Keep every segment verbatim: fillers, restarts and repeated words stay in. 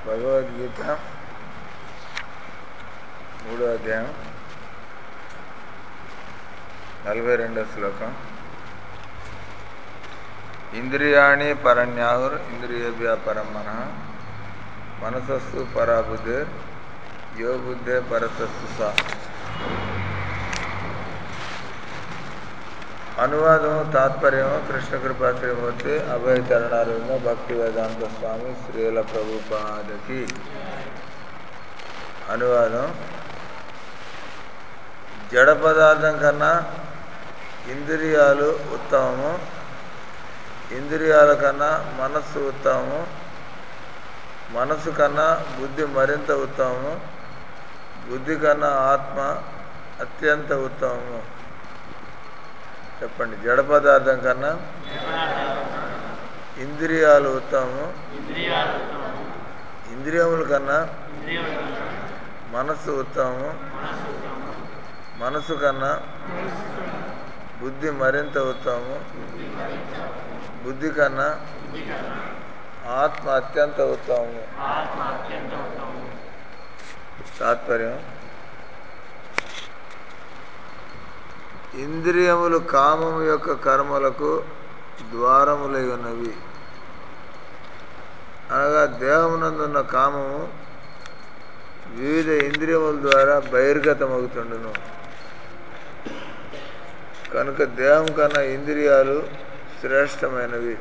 భగవద్గీత మూడో అధ్యాయం నలభై రెండో శ్లోకం. ఇంద్రియాణి పరన్యాహుర్ ఇంద్రియేభ్యః పరం మనః మనసస్సు పరా బుద్ధిర్ యో బుద్ధే పరతస్సు సా. అనువాదము తాత్పర్యము కృష్ణ కృపా శ్రీమూర్తి అభయ చరణారవింద భక్తి వేదాంత స్వామి శ్రీల ప్రభుపాదకి. అనువాదం: జడ పదార్థం కన్నా ఇంద్రియాలు ఉత్తమము, ఇంద్రియాల కన్నా మనస్సు ఉత్తమము, మనస్సు కన్నా బుద్ధి మరింత ఉత్తమము, బుద్ధి కన్నా ఆత్మ అత్యంత ఉత్తమము. చెప్పండి. జడ పదార్థం కన్నా ఇంద్రియాలు ఉత్తమము, ఇంద్రియముల కన్నా మనస్సు ఉత్తమము, మనస్సు కన్నా బుద్ధి మరింత ఉత్తమము, బుద్ధి కన్నా ఆత్మ అత్యంత ఉత్తమము. తాత్పర్యం: ఇంద్రియములు కామము యొక్క కర్మలకు ద్వారములై ఉన్నవి. అనగా దేహమునందున్న కామము వివిధ ఇంద్రియముల ద్వారా బహిర్గతమవుతుండును. కనుక దేహం కన్నా ఇంద్రియాలు శ్రేష్టమైనవి.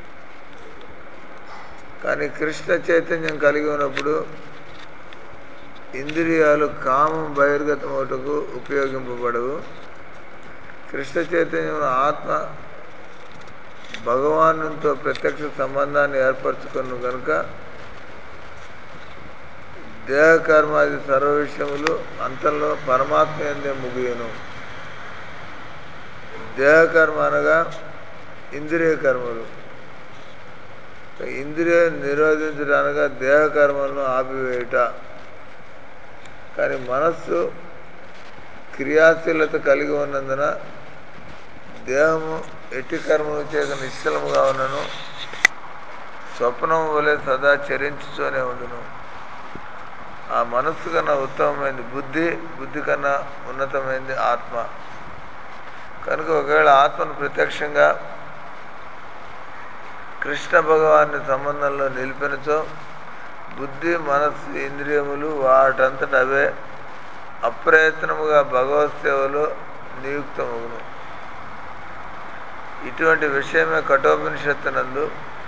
కానీ కృష్ణ చైతన్యం కలిగి ఉన్నప్పుడు ఇంద్రియాలు కామం బహిర్గతమవుటకు ఉపయోగింపబడవు. కృష్ణ చైతన్యం ఆత్మ భగవానుతో ప్రత్యక్ష సంబంధాన్ని ఏర్పరచుకున్న కనుక దేహకర్మాది సర్వ విషయములు అంతలో పరమాత్మ యందే ముగియును. దేహకర్మ అనగా ఇంద్రియ కర్మలు. ఇంద్రియ నిరోధించడానగా దేహకర్మలను ఆపివేయుట. కానీ మనస్సు క్రియాశీలత కలిగి ఉన్నందున దేహము ఎట్టి కర్మలు చేయక నిశ్చలముగా ఉన్నను స్వప్నము వలె సదా చరించుతూనే ఉండును. ఆ మనస్సు కన్నా ఉత్తమమైంది బుద్ధి, బుద్ధి కన్నా ఉన్నతమైంది ఆత్మ. కనుక ఒకవేళ ఆత్మను ప్రత్యక్షంగా కృష్ణ భగవాని సంబంధంలో నిలిపినచో బుద్ధి, మనస్సు, ఇంద్రియములు వాటంతట అవే అప్రయత్నముగా భగవత్ సేవలో నియుక్తమగును. ఇటువంటి విషయమే కఠోపనిషత్తునందు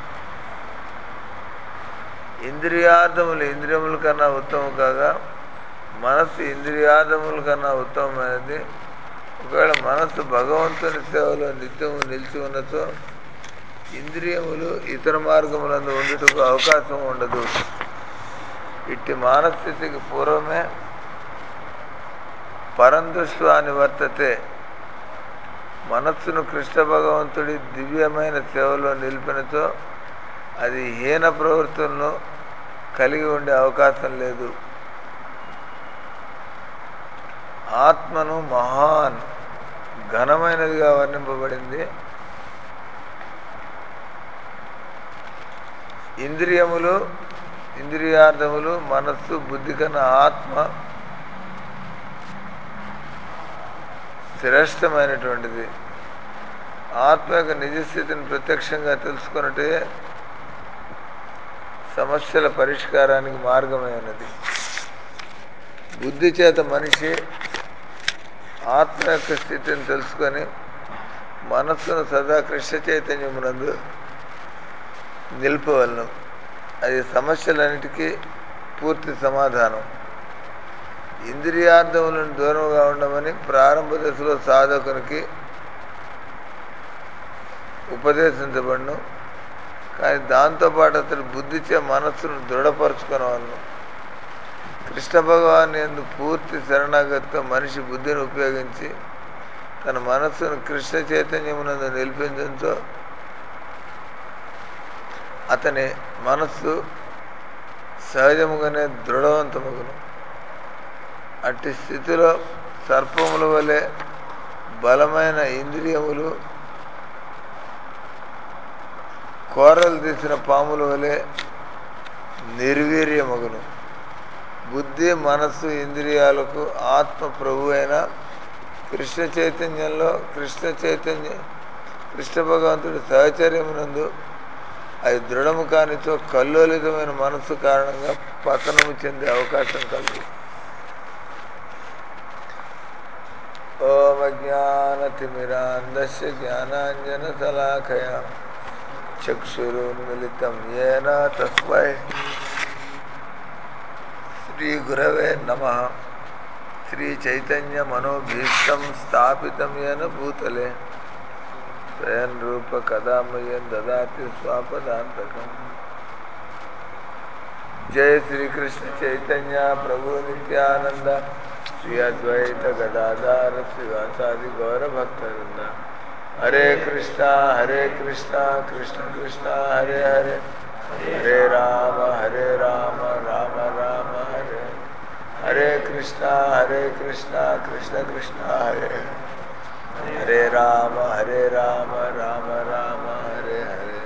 ఇంద్రియార్థములు ఇంద్రియముల కన్నా ఉత్తమం కాగా మనస్సు ఇంద్రియార్థముల కన్నా ఉత్తమమైనది. ఒకవేళ మనస్సు భగవంతుని సేవలో నిత్యము నిలిచి ఉన్నచో ఇంద్రియములు ఇతర మార్గములందు ఉండుటకు అవకాశం ఉండదు. ఇట్టి మానస్థితికి పూర్వమే పరందృష్ట్వా నివర్తతే. మనస్సును కృష్ణ భగవంతుడి దివ్యమైన సేవలో నిలిపినచో అది హీన ప్రవృత్తులను కలిగి ఉండే అవకాశం లేదు. ఆత్మను మహాన్ ఘనమైనదిగా వర్ణింపబడింది. ఇంద్రియములు, ఇంద్రియార్థములు, మనస్సు, బుద్ధి కన్నా ఆత్మ శ్రేష్టమైనటువంటిది. ఆత్మ యొక్క నిజస్థితిని ప్రత్యక్షంగా తెలుసుకున్నట్టే సమస్యల పరిష్కారానికి మార్గమైనది. బుద్ధి చేత మనిషి ఆత్మ యొక్క స్థితిని తెలుసుకొని మనస్సును సదా కృష్ణ చైతన్యమునందు నిలుపవలను. అది సమస్యలన్నిటికీ పూర్తి సమాధానం. ఇంద్రియార్థములను దూరంగా ఉండమని ప్రారంభ దశలో సాధకునికి ఉపదేశించబడును. కానీ దాంతోపాటు అతడు బుద్ధిచే మనస్సును దృఢపరచుకునవలను. కృష్ణ భగవాన్ యందు పూర్తి శరణాగతితో మనిషి బుద్ధిని ఉపయోగించి తన మనస్సును కృష్ణ చైతన్యమునందు నిలిపించడంతో అతని మనస్సు సహజముగానే దృఢవంతమగును. అట్టి స్థితిలో సర్పముల వలె బలమైన ఇంద్రియములు కోరలు తీసిన పాముల వలె నిర్వీర్యమగును. బుద్ధి మనస్సు ఇంద్రియాలకు ఆత్మ ప్రభు అయిన కృష్ణ చైతన్యంలో కృష్ణ చైతన్య కృష్ణ భగవంతుడి సహచర్యమునందు అది దృఢము కానిచో కల్లోలితమైన మనస్సు కారణంగా పతనము చెందే అవకాశం కలదు. ఓం అజ్ఞానతిమిరాంధస్య జ్ఞానాంజనశలాకయా చక్షురున్మిళితం యేన తస్మై శ్రీగురవే నమః. శ్రీచైతన్యమనోభీష్టం స్థాపితం యేన భూతలే స్వయం రూప కదా మह्यं దదాతి స్వపదాంతకం. జయ శ్రీకృష్ణ చైతన్య ప్రభు నిత్యానంద శ్రీ అద్వైత గదాధర శ్రీవాసాది గౌరభక్తవృంద. హరే కృష్ణ హరే కృష్ణ కృష్ణ కృష్ణ హరే హరే హరే రామ హరే రామ రామ రామ హరే హరే కృష్ణ హరే కృష్ణ కృష్ణ కృష్ణ హరే హరే రామ హరే రామ రామ రామ హరే హరే.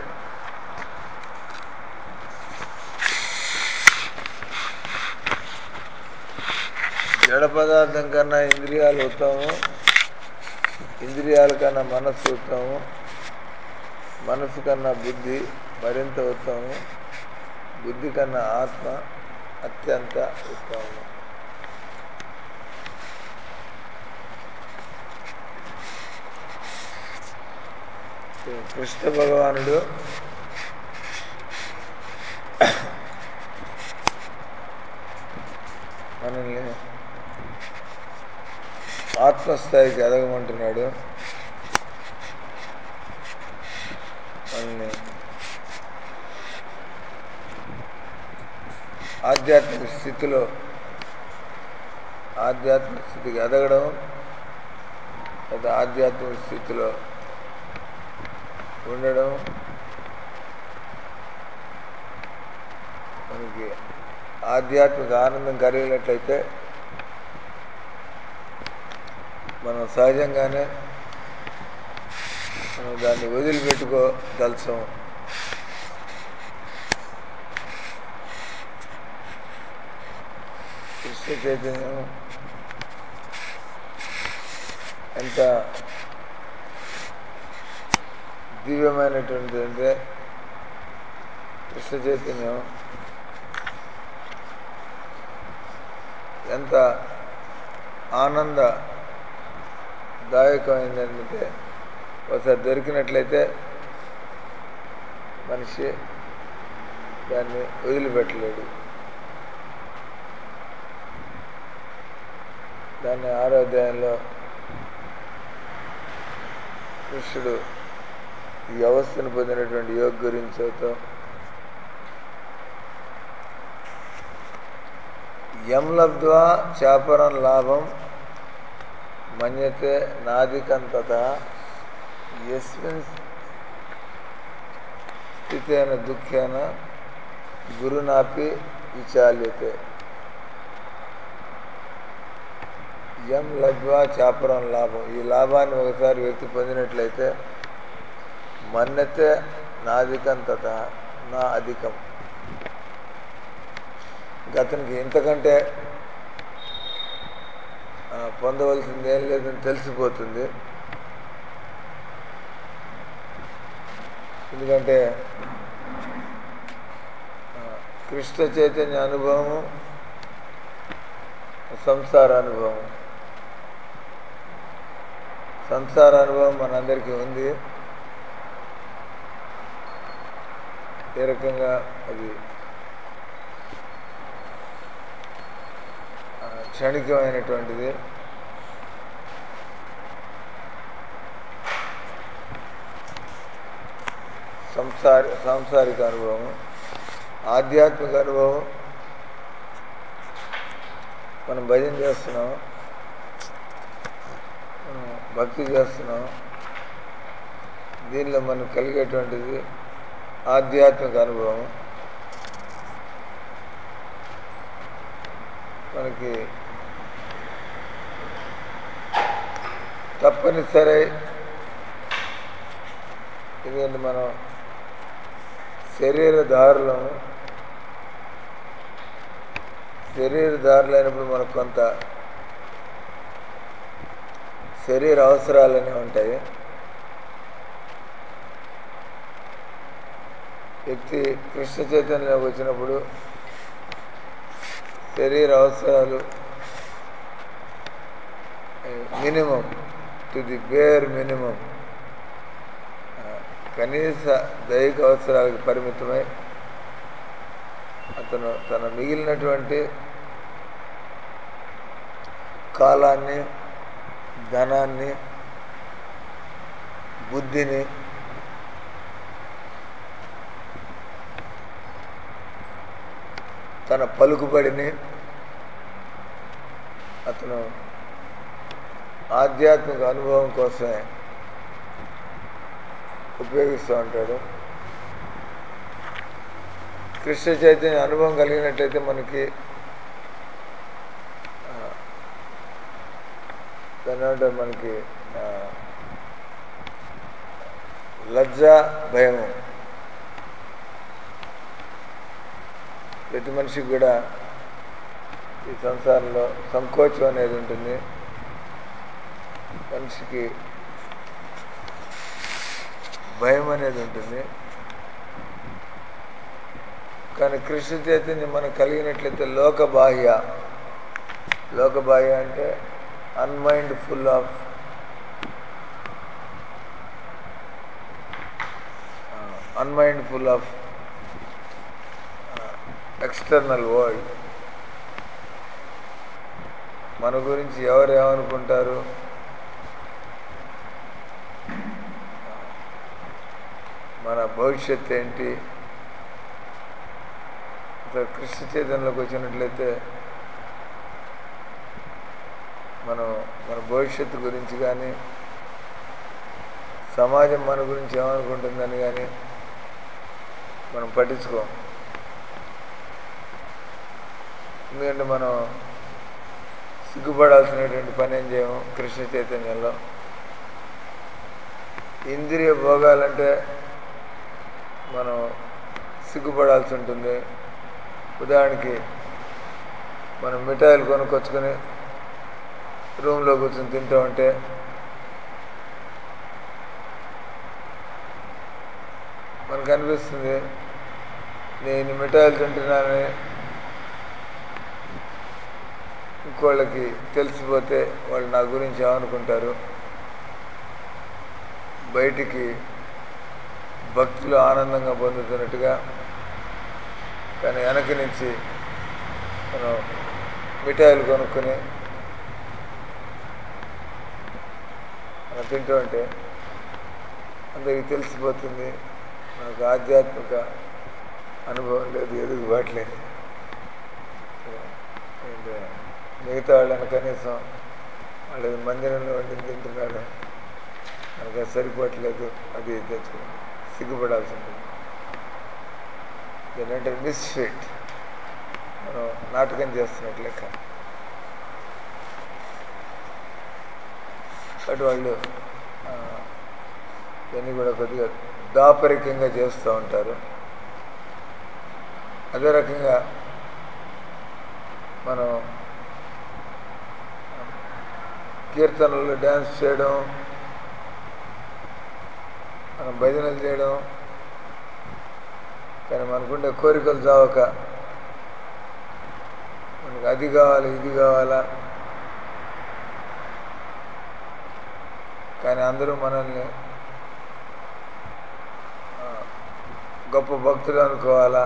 జడ పదార్థం కన్నా ఇంద్రియాలు ఉత్తమము, ఇంద్రియాల కన్నా మనస్సు ఉత్తమము, మనస్సు కన్నా బుద్ధి మరింత ఉత్తమము, బుద్ధి కన్నా ఆత్మ అత్యంత ఉత్తమము. కృష్ణ భగవానుడు మనల్ని ఆత్మస్థాయికి ఎదగమంటున్నాడు. మనల్ని ఆధ్యాత్మిక స్థితిలో ఆధ్యాత్మిక స్థితికి ఎదగడం, లేదా ఆధ్యాత్మిక స్థితిలో ఉండడం, మనకి ఆధ్యాత్మిక ఆనందం కలిగినట్లయితే మనం సహజంగానే మనం దాన్ని వదిలిపెట్టుకోదలసం. కృష్ణ చైతన్యం ఎంత దివ్యమైనటువంటిది అంటే, కృష్ణ చైతన్యం ఎంత ఆనందదాయకమైందంటే, ఒకసారి దొరికినట్లయితే మనిషి దాన్ని వదిలిపెట్టలేడు. దాన్ని ఆరో అధ్యాయంలో కృష్ణుడు ఈ అవస్థను పొందినటువంటి యోగ గురించి చెబుతాం. యం లబ్ధ్వా చాపరం లాభం మన్యతే నాదికం తథా యస్మిన్ స్థితేన దుఃఖేన గురునాపి విచాల్యతే. యం లబ్ధ్వా చాపరం లాభం, ఈ లాభాన్ని ఒకసారి వ్యక్తి పొందినట్లయితే మన్యతే నాదికం తథా నా అధికం, అతనికి ఇంతకంటే పొందవలసింది ఏం లేదని తెలిసిపోతుంది. ఎందుకంటే కృష్ణ చైతన్య అనుభవము, సంసార అనుభవం. సంసార అనుభవం మనందరికీ ఉంది. ఏ రకంగా అది క్షణికమైనటువంటిది. సంసార సాంసారిక అనుభవం. ఆధ్యాత్మిక అనుభవం మనం భజన చేస్తున్నాం, మనం భక్తి చేస్తున్నాం, దీనిలో మనకు కలిగేటువంటిది ఆధ్యాత్మిక అనుభవం. మనకి తప్పనిసరి ఎందుకంటే మనం శరీరధారులము, శరీరధారులైనప్పుడు మనకు కొంత శరీర అవసరాలనే ఉంటాయి. వ్యక్తి కృష్ణ చైతన్యంలోకి వచ్చినప్పుడు శరీర అవసరాలు minimum to the bare minimum, కనీస దైహిక అవసరాలకు పరిమితమై అతను తన మిగిలినటువంటి కాలాన్ని, ధనాన్ని, బుద్ధిని తన పలుకుబడిని అతను ఆధ్యాత్మిక అనుభవం కోసమే ఉపయోగిస్తూ ఉంటాడు. కృష్ణ చైతన్య అనుభవం కలిగినట్లయితే మనకి దాని మనకి లజ్జ, భయము ప్రతి మనిషికి కూడా ఈ సంసారంలో సంకోచం అనేది ఉంటుంది. మనిషికి భయం అనేది ఉంటుంది. కానీ కృష్ణ చైతన్యం మనకు కలిగినట్లయితే లోక బాహ్య, లోక బాహ్య అంటే unmindful of unmindful of external world. మన గురించి ఎవరు ఏమనుకుంటారు, మన భవిష్యత్తు ఏంటి, కృష్ణ చైతన్యంలోకి వచ్చినట్లయితే మనం మన భవిష్యత్తు గురించి కానీ, సమాజం మన గురించి ఏమనుకుంటుందని కానీ మనం పట్టించుకోం. ఎందుకంటే మనం సిగ్గుపడాల్సినటువంటి పని ఏం చేయము. కృష్ణ చైతన్యంలో ఇంద్రియ భోగాలంటే మనం సిగ్గుపడాల్సి ఉంటుంది. ఉదాహరణకి మనం మిఠాయిలు కొనుక్కొచ్చుకొని రూమ్లో కూర్చొని తింటూ ఉంటే మనకు అనిపిస్తుంది, నేను మిఠాయిలు తింటున్నానని ఇంకోళ్ళకి తెలిసిపోతే వాళ్ళు నా గురించి ఏమనుకుంటారు. బయటికి భక్తులు ఆనందంగా పొందుతున్నట్టుగా, కానీ వెనక నుంచి మనం మిఠాయిలు కొనుక్కొని మనం తింటూ ఉంటే అందరికీ తెలిసిపోతుంది మనకు ఆధ్యాత్మిక అనుభవం లేదు, ఎదుగుబాట్లేదు. మిగతా వాళ్ళని కనీసం వాళ్ళు మందిరంలో వండి తింటున్నాడు, మనకు అది సరిపోవట్లేదు, అది తెచ్చుకుని సిగ్గుపడాల్సి ఉంటుంది. ఏంటంటే మిస్ఫిట్, మనం నాటకం చేస్తున్నట్టు లెక్క. అటు వాళ్ళు ఇవన్నీ కూడా కొద్దిగా దాపరికంగా చేస్తూ ఉంటారు. అదే రకంగా మనం కీర్తనలు డ్యాన్స్ చేయడం, మనం భజనలు చేయడం, కానీ మనకుండే కోరికలు చావక మనకు అది కావాలి ఇది కావాలా, కానీ అందరూ మనల్ని గొప్ప భక్తులు అనుకోవాలా.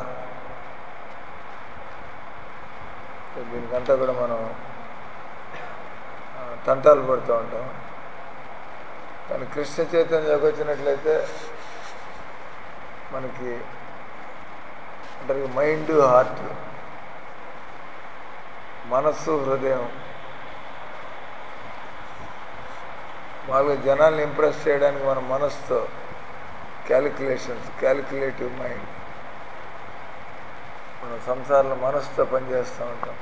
దీనికంతా కూడా మనం తంటాలు పడుతూ ఉంటాం. కానీ కృష్ణ చైతన్యంలోకి వచ్చినట్లయితే మనకి అంటే మైండ్, హార్ట్, మనస్సు, హృదయం, మామూలుగా జనాల్ని ఇంప్రెస్ చేయడానికి మన మనస్సుతో క్యాలిక్యులేషన్స్, క్యాలిక్యులేటివ్ మైండ్, మనం సంసారంలో మనస్సుతో పనిచేస్తూ ఉంటాం.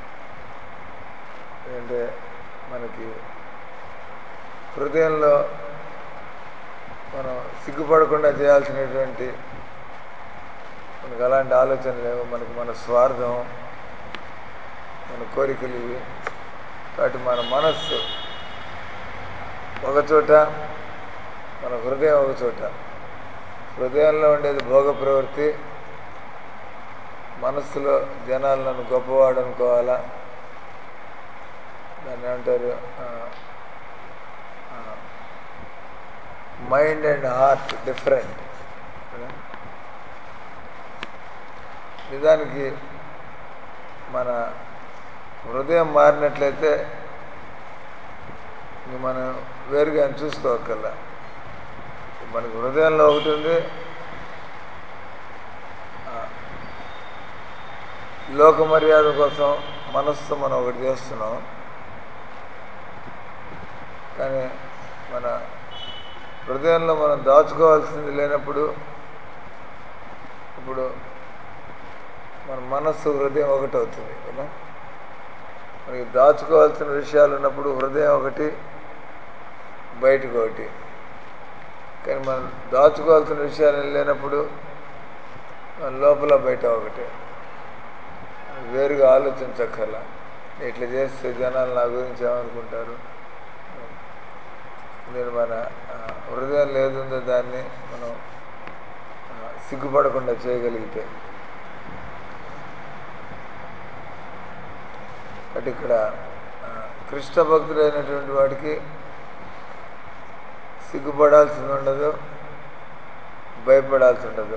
ఏంటంటే మనకి హృదయంలో మనం సిగ్గుపడకుండా చేయాల్సినటువంటి మనకు అలాంటి ఆలోచన లేవు. మనకి మన స్వార్థం, మన కోరికలు ఇవి. కాబట్టి మన మనస్సు ఒకచోట, మన హృదయం ఒకచోట. హృదయంలో ఉండేది భోగ ప్రవృత్తి, మనస్సులో జనాలు నన్ను గొప్పవాడు అనుకోవాలా, దాన్ని ఏమంటారు, మైండ్ అండ్ హార్ట్ డిఫరెంట్. నిజానికి మన హృదయం మారినట్లయితే ఇంక మనం వేరుగా అని చూసుకోవక్కర్లా. మనకి హృదయంలో ఒకటి ఉంది, లోక మర్యాద కోసం మనస్సు మనం ఒకటి చేస్తున్నాం. కానీ మన హృదయంలో మనం దాచుకోవాల్సింది లేనప్పుడు, ఇప్పుడు మన మనస్సు హృదయం ఒకటి అవుతుంది కదా. మనకి దాచుకోవాల్సిన విషయాలు ఉన్నప్పుడు హృదయం ఒకటి, బయటకు ఒకటి. కానీ మనం దాచుకోవాల్సిన విషయాలు లేనప్పుడు మన లోపల బయట ఒకటి. వేరుగా ఆలోచించక్కర్లా, ఇట్లా చేస్తే జనాలు నా గురించి ఏమనుకుంటారు. నేను మన హృదయం లేదుందో దాన్ని మనం సిగ్గుపడకుండా చేయగలిగితే. అంటే ఇక్కడ కృష్ణ భక్తుడైనటువంటి వాడికి సిగ్గుపడాల్సింది ఉండదు, భయపడాల్సి ఉండదు.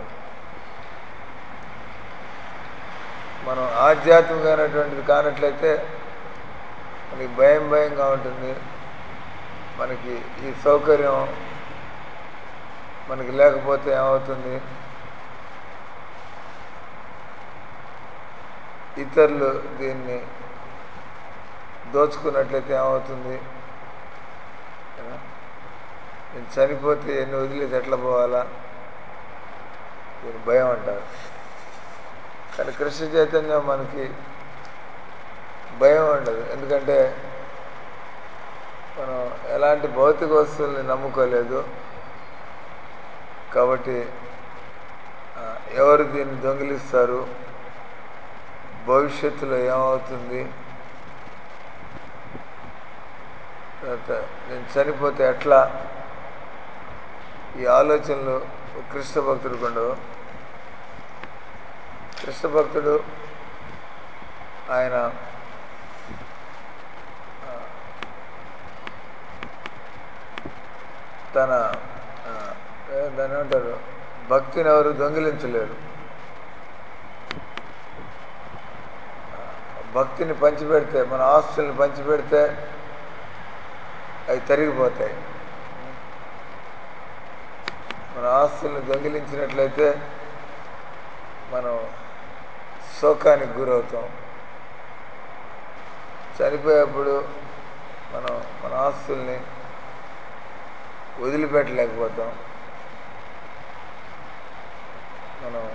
మనం ఆధ్యాత్మికమైనటువంటిది కానట్లయితే మనకి భయం భయంగా ఉంటుంది. మనకి ఈ సౌకర్యం మనకి లేకపోతే ఏమవుతుంది, ఇతరులు దీన్ని దోచుకున్నట్లయితే ఏమవుతుంది, నేను చనిపోతే ఎన్ని వదిలేసి ఎట్లా పోవాలా, దీని భయం అంటారు. కానీ కృష్ణ చైతన్యం మనకి భయం ఉండదు. ఎందుకంటే మనం ఎలాంటి భౌతిక వస్తువుల్ని నమ్ముకోలేదు కాబట్టి ఎవరు దీన్ని దొంగిలిస్తారు, భవిష్యత్తులో ఏమవుతుంది, తర్వాత నేను చనిపోతే ఎట్లా, ఈ ఆలోచనలు కృష్ణ భక్తుడికి ఉండవు. కృష్ణ భక్తుడు ఆయన తన దాన్ని ఏమంటారు, భక్తిని ఎవరు దొంగిలించలేరు. భక్తిని పంచిపెడితే, మన ఆస్తుల్ని పంచిపెడితే అవి తరిగిపోతాయి. మన ఆస్తుల్ని దొంగిలించినట్లయితే మనం శోకానికి గురవుతాం. చనిపోయేప్పుడు మనం మన ఆస్తుల్ని వదిలిపెట్టలేకపోతాం. మనం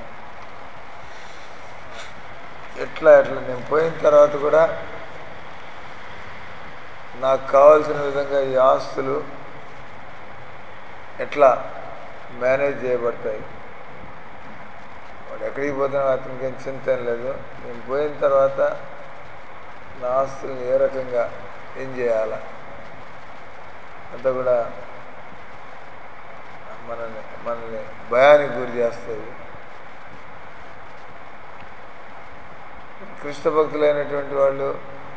ఎట్లా ఎట్లా నేను పోయిన తర్వాత కూడా నాకు కావాల్సిన విధంగా ఈ ఆస్తులు ఎట్లా మేనేజ్ చేయబడతాయి. వాడు ఎక్కడికి పోతున్నా అతనికి ఏం చింత ఏం లేదు. నేను పోయిన తర్వాత నా ఆస్తుల్ని ఏ రకంగా ఏం చేయాలా అంతా కూడా మనల్ని మనల్ని భయానికి గురి చేస్తుంది. కృష్ణ భక్తులైనటువంటి వాళ్ళు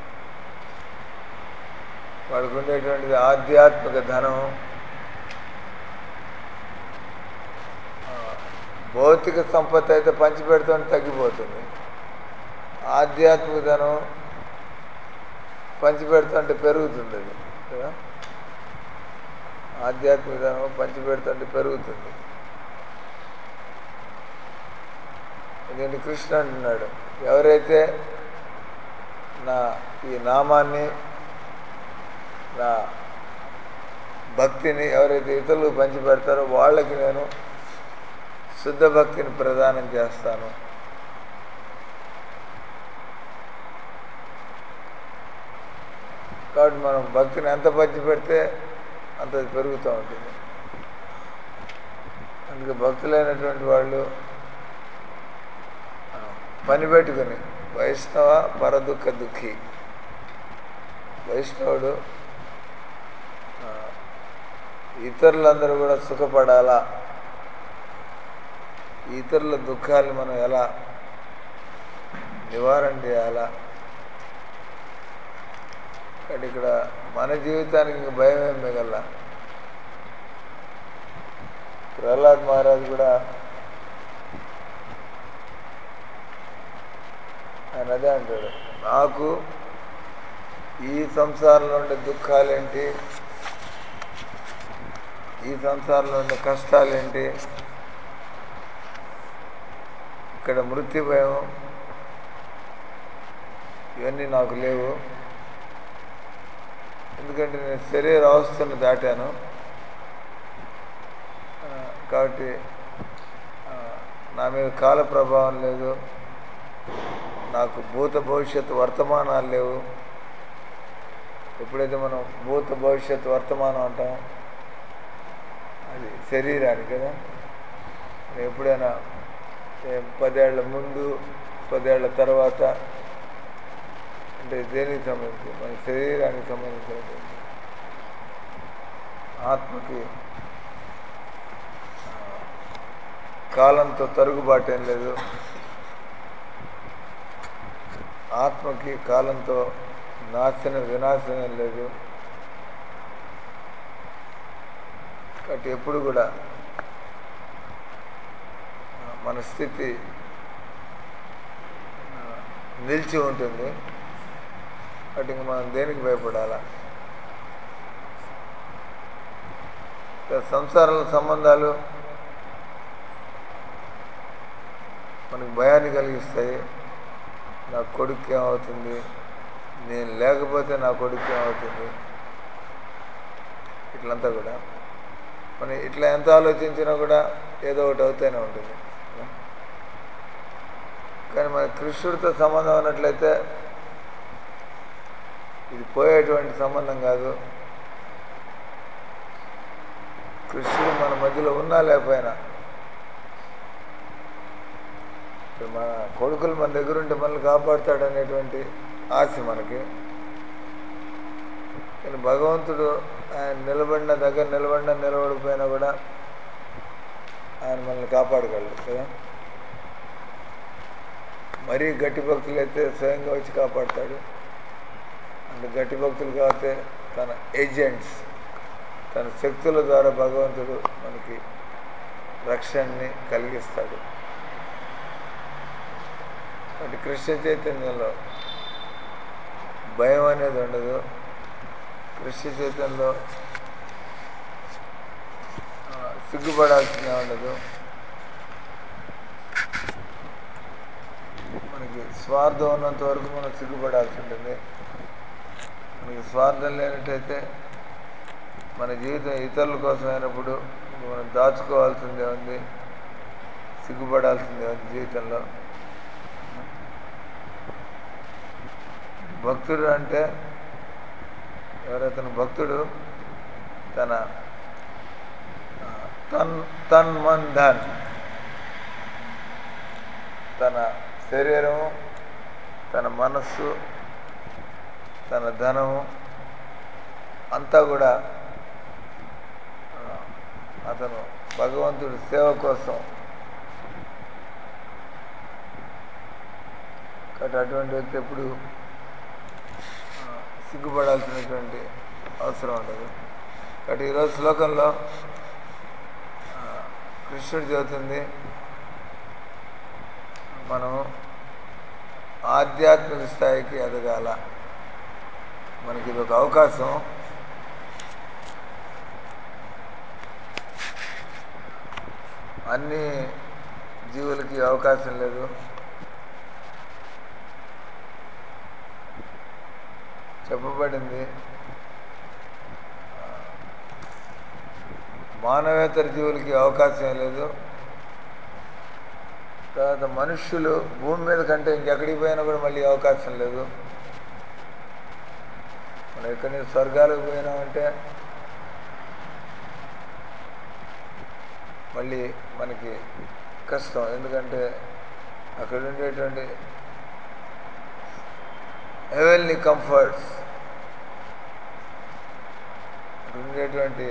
వాళ్ళకు ఉండేటువంటిది ఆధ్యాత్మిక ధనం. భౌతిక సంపత్తి అయితే పంచిపెడుతుంటే తగ్గిపోతుంది. ఆధ్యాత్మిక ధనం పంచిపెడుతుంటే పెరుగుతుంది. అది కదా, ఆధ్యాత్మిక ధనం పంచిపెడుతుంటే పెరుగుతుంది. నేను కృష్ణ అంటున్నాడు, ఎవరైతే నా ఈ నామాన్ని, నా భక్తిని ఎవరైతే ఇతరులకు పంచిపెడతారో వాళ్ళకి నేను శుద్ధ భక్తిని ప్రదానం చేస్తాను. కాబట్టి మనం భక్తిని ఎంత పంచిపెడితే అంత పెరుగుతూ ఉంటుంది. అందుకే భక్తులైనటువంటి వాళ్ళు పని పెట్టుకుని వైష్ణవ పరదుఃఖ దుఃఖి. వైష్ణవుడు ఇతరులందరూ కూడా సుఖపడాలా, ఇతరుల దుఃఖాన్ని మనం ఎలా నివారణ చేయాలా. కానీ ఇక్కడ మన జీవితానికి ఇంక భయం ఏం మిగల. ప్రహ్లాద్ మహారాజు కూడా ఆయన అదే అంటాడు, నాకు ఈ సంసారంలో ఉండే దుఃఖాలేంటి, ఈ సంసారంలో ఉండే కష్టాలేంటి, ఇక్కడ మృత్యు భయం ఇవన్నీ నాకు లేవు. ఎందుకంటే నేను శరీర అవస్థను దాటాను కాబట్టి నా మీద కాల ప్రభావం లేదు, నాకు భూత భవిష్యత్తు వర్తమానాలు లేవు. ఎప్పుడైతే మనం భూత భవిష్యత్తు వర్తమానం అంటాం అది శరీరానికి కదా. ఎప్పుడైనా పదేళ్ల ముందు పదేళ్ల తర్వాత అంటే దేనికి సంబంధించి, మన శరీరానికి సంబంధించినటువంటి ఆత్మకి కాలంతో తరుగుబాటు ఏం లేదు, ఆత్మకి కాలంతో నాశనం వినాశనం లేదు. కాబట్టి ఎప్పుడు కూడా మన స్థితి నిలిచి ఉంటుంది. కాబట్టి ఇంక మనం దేనికి భయపడాలా. సంసారంలో సంబంధాలు మనకు భయాన్ని కలిగిస్తాయి. నా కొడుకు ఏమవుతుంది, నేను లేకపోతే నా కొడుకు ఏమవుతుంది, ఇట్లంతా కూడా మనం ఇట్లా ఎంత ఆలోచించినా కూడా ఏదో ఒకటి అవుతూనే ఉంటుంది. కానీ మన కృష్ణుడితో సంబంధం అన్నట్లయితే ఇది పోయేటువంటి సంబంధం కాదు. కృష్ణుడు మన మధ్యలో ఉన్నా లేకపోయినా, మన కొడుకులు మన దగ్గర ఉంటే మనల్ని కాపాడుతాడు అనేటువంటి ఆశ మనకి. కానీ భగవంతుడు ఆయన నిలబడిన దగ్గర నిలబడిన నిలబడిపోయినా కూడా ఆయన మనల్ని కాపాడగలడు కదా. మరీ గట్టి భక్తులు అయితే స్వయంగా వచ్చి కాపాడతాడు. అంటే గట్టి భక్తులు కాబట్టి తన ఏజెంట్స్, తన శక్తుల ద్వారా భగవంతుడు మనకి రక్షణని కలిగిస్తాడు. అంటే కృష్ణ చైతన్యంలో భయం అనేది ఉండదు. కృష్ణ చైతన్యంలో సిగ్గుపడాల్సిందే ఉండదు. మనకి స్వార్థం ఉన్నంత వరకు మనం సిగ్గుపడాల్సి ఉంటుంది. మనకి స్వార్థం లేనట్టయితే మన జీవితం ఇతరుల కోసం అయినప్పుడు మనం దాచుకోవాల్సిందే ఉంది, సిగ్గుపడాల్సిందే ఉంది జీవితంలో. భక్తుడు అంటే ఎవరైతే భక్తుడు తన తన్ తన్ మన్ ధన్, తన శరీరము, తన మనస్సు, తన ధనము అంతా కూడా అతను భగవంతుడి సేవ కోసం. కాబట్టి అటువంటి వ్యక్తి ఎప్పుడు సిగ్గుపడాల్సినటువంటి అవసరం ఉండదు. కాబట్టి ఈరోజు శ్లోకంలో కృష్ణుడు చెబుతుంది, మనం ఆధ్యాత్మిక స్థాయికి ఎదగాల. మనకి ఇది ఒక అవకాశం. అన్ని జీవులకి అవకాశం లేదు. చెప్పబడింది మానవేతర జీవులకి అవకాశం లేదు. తర్వాత మనుష్యులు భూమి మీద కంటే ఇంకెక్కడికి పోయినా కూడా మళ్ళీ అవకాశం లేదు. మనం ఎక్కడి నుంచి స్వర్గాలకు పోయినామంటే మళ్ళీ మనకి కష్టం. ఎందుకంటే అక్కడ ఉండేటువంటి హెవెన్లీ కంఫర్ట్స్, ఇక్కడ ఉండేటువంటి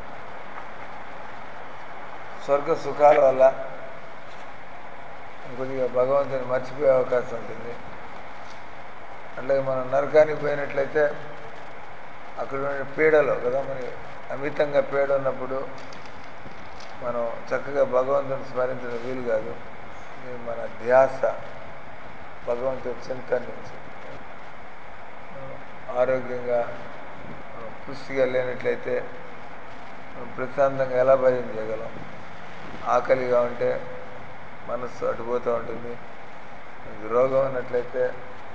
స్వర్గ సుఖాల వల్ల కొద్దిగా భగవంతుని మర్చిపోయే అవకాశం ఉంటుంది. అట్లాగే మనం నరకానికి పోయినట్లయితే అక్కడ ఉండే పీడలో కదా, మనకి అమితంగా పీడ ఉన్నప్పుడు మనం చక్కగా భగవంతుని స్మరించడం వీలు కాదు. మన ధ్యాస భగవంతుని చింతన నుంచి ఆరోగ్యంగా పుష్టిగా లేనట్లయితే ప్రశాంతంగా ఎలా భజన చేయగలం? ఆకలిగా ఉంటే మనస్సు అటుపోతూ ఉంటుంది. రోగం ఉన్నట్లయితే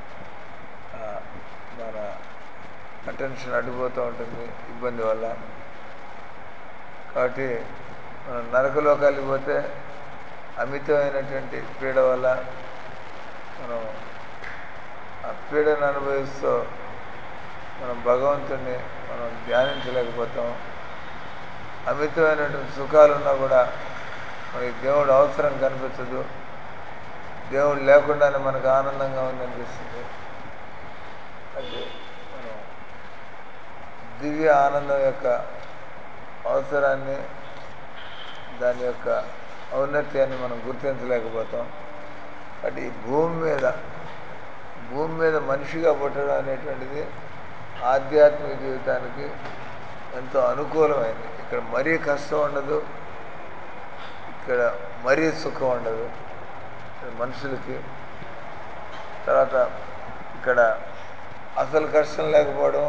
మన అటెన్షన్ అడ్డుపోతూ ఉంటుంది ఇబ్బంది వల్ల. కాబట్టి మనం నరకలోకానికి పోతే అమితమైనటువంటి పీడ వల్ల మనం ఆ పీడను అనుభవిస్తూ మనం భగవంతుడిని మనం ధ్యానించలేకపోతాం. అమితమైనటువంటి సుఖాలున్నా కూడా మనకి దేవుడు అవసరం కనిపించదు. దేవుడు లేకుండానే మనకు ఆనందంగా ఉందనిపిస్తుంది. అది మనం దివ్య ఆనందం యొక్క అవసరాన్ని, దాని యొక్క ఔన్నత్యాన్ని మనం గుర్తించలేకపోతాం. కాబట్టి ఈ భూమి మీద భూమి మీద మనిషిగా పుట్టడం అనేటువంటిది ఆధ్యాత్మిక జీవితానికి ఎంతో అనుకూలమైంది. ఇక్కడ మరీ కష్టం ఉండదు, ఇక్కడ మరీ సుఖం ఉండదు మనుషులకి. తర్వాత ఇక్కడ అసలు కష్టం లేకపోవడం,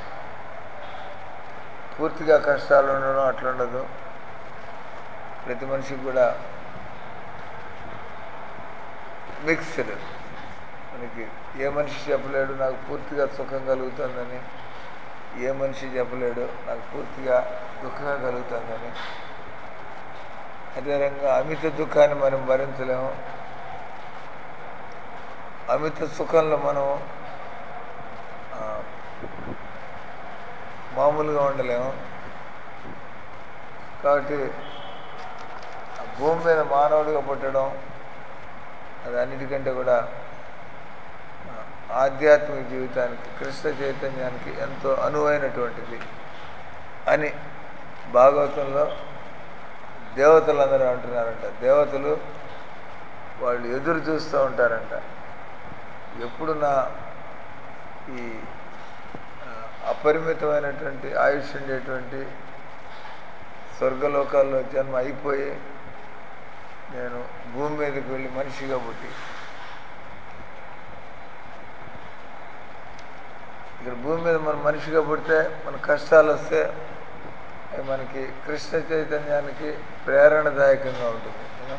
పూర్తిగా కష్టాలు ఉండడం అట్లుండదు. ప్రతి మనిషికి కూడా మిక్స్డ్. మనకి ఏ మనిషి చెప్పలేడు నాకు పూర్తిగా సుఖం కలుగుతుందని, ఏ మనిషి చెప్పలేడు నాకు పూర్తిగా దుఃఖంగా కలుగుతుందని. అదే రకంగా అమిత దుఃఖాన్ని మనం భరించలేము, అమిత సుఖంలో మనం మామూలుగా ఉండలేము. కాబట్టి భూమి మీద మానవుడిగా పుట్టడం అది అన్నిటికంటే కూడా ఆధ్యాత్మిక జీవితానికి, కృష్ణ చైతన్యానికి ఎంతో అనువైనటువంటిది అని భాగవతంలో దేవతలందరూ అంటున్నారంట. దేవతలు వాళ్ళు ఎదురు చూస్తూ ఉంటారంట, ఎప్పుడు నా ఈ అపరిమితమైనటువంటి ఆయుష్ ఉండేటువంటి స్వర్గలోకాల్లో జన్మ అయిపోయి నేను భూమి మీదకి వెళ్ళి మనిషిగా పుట్టి ఇక్కడ భూమి మీద మనం మనిషిగా పుడితే మన కష్టాలు వస్తే అవి మనకి కృష్ణ చైతన్యానికి ప్రేరణదాయకంగా ఉంటుంది.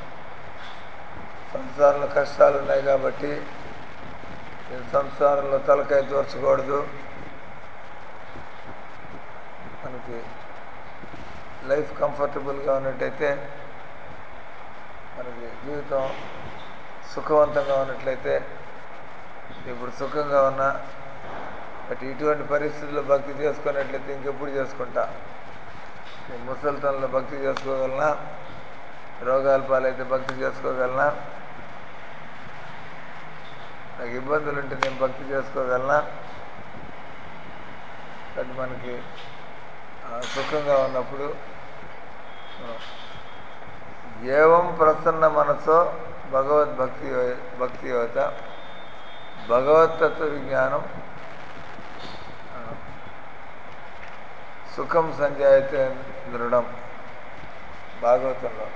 సంసారంలో కష్టాలు ఉన్నాయి కాబట్టి నేను సంసారంలో తలకాయ దూర్చకూడదు, మనకి లైఫ్ కంఫర్టబుల్గా ఉన్నట్టయితే, మనకి జీవితం సుఖవంతంగా ఉన్నట్లయితే, ఇప్పుడు సుఖంగా ఉన్నా బట్ ఇటువంటి పరిస్థితుల్లో భక్తి చేసుకున్నట్లయితే ఇంకెప్పుడు చేసుకుంటా, నేను ముసలితనంలో భక్తి చేసుకోగలనా, రోగాల పాలైతే భక్తి చేసుకోగలనా, నాకు ఇబ్బందులు ఉంటే నేను భక్తి చేసుకోగలనా? అది మనకి సుఖంగా ఉన్నప్పుడు ఏవం ప్రసన్న మనసో భగవద్భక్తి భక్తి యువత భగవత్తత్వ విజ్ఞానం సుఖం సంజాయితే దృఢం. భాగవతంలో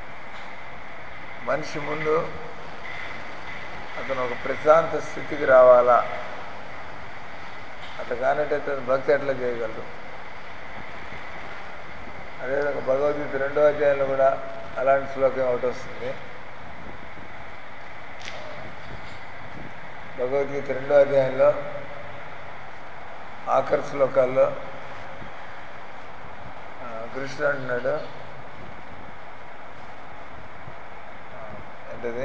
మనిషి ముందు అతను ఒక ప్రశాంత స్థితికి రావాలా, అట్లా కానట్టయితే భక్తి ఎట్లా చేయగలరు? అదేవిధంగా భగవద్గీత రెండో అధ్యాయంలో కూడా అలాంటి శ్లోకం ఒకటి వస్తుంది. భగవద్గీత రెండో అధ్యాయంలో ఆఖరి శ్లోకాల్లో కృష్ణుడు అంటున్నాడు, ఏంటది,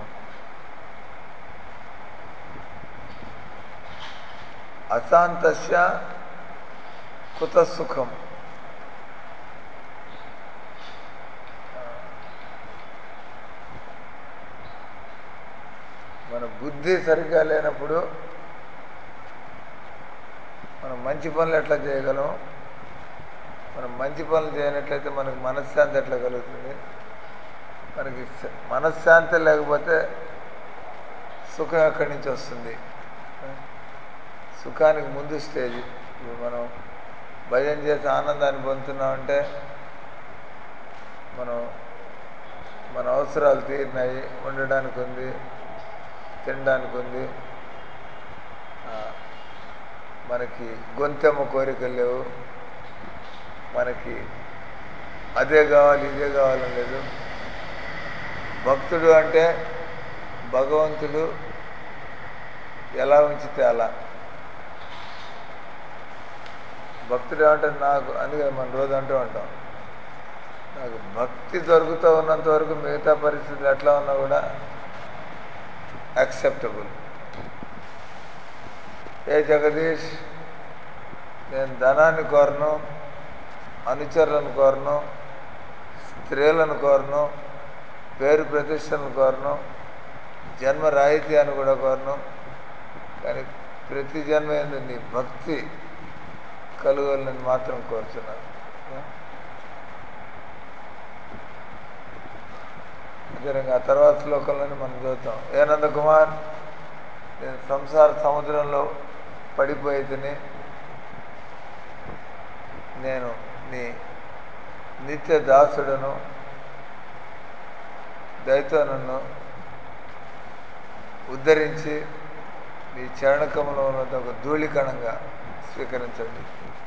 అశాంతస్య కుత సుఖం, మన బుద్ధి సరిగ్గా లేనప్పుడు మనం మంచి పనులు ఎట్లా చేయగలం, మనం మంచి పనులు చేయనట్లయితే మనకు మనశ్శాంతి ఎట్లా కలుగుతుంది, మనకి మనశ్శాంతి లేకపోతే సుఖం ఎక్కడి నుంచి వస్తుంది. సుఖానికి ముందు స్టేజ్. ఇప్పుడు మనం భజన చేసి ఆనందాన్ని పొందుతున్నామంటే మనం మన అవసరాలు తీరినాయి, ఉండడానికి ఉంది, తినడానికి ఉంది, మనకి గొంతెమ్మ కోరికలు లేవు, మనకి అదే కావాలి ఇదే కావాలని లేదు. భక్తుడు అంటే భగవంతుడు ఎలా ఉంచితే అలా. భక్తుడు ఏమంటే నాకు, అందుకే మనం రోజు అంటూ ఉంటాం, నాకు భక్తి దొరుకుతూ ఉన్నంత వరకు మిగతా పరిస్థితులు ఎట్లా ఉన్నా కూడా యాక్సెప్టబుల్. ఏ జగదీష్, నేను ధనాన్ని కోరను, అనుచరులను కోరను, స్త్రీలను కోరను, పేరు ప్రతిష్టలను కోరను, జన్మ రాహితీ అని కూడా కోరను, కానీ ప్రతి జన్మ ఏంది నీ భక్తి కలుగోలని మాత్రం కోరుతున్నాను. అదేవిధంగా ఆ తర్వాత శ్లోకంలోనే మనం చదువుతాం, ఏ నందకుమార్, నేను సంసార సముద్రంలో పడిపోయి తిని నేను నీ నిత్య దాసుడను, దయతో నన్ను ఉద్ధరించి నీ చరణకమలో ఉన్నది ఒక ధూళికణంగా స్వీకరించండి.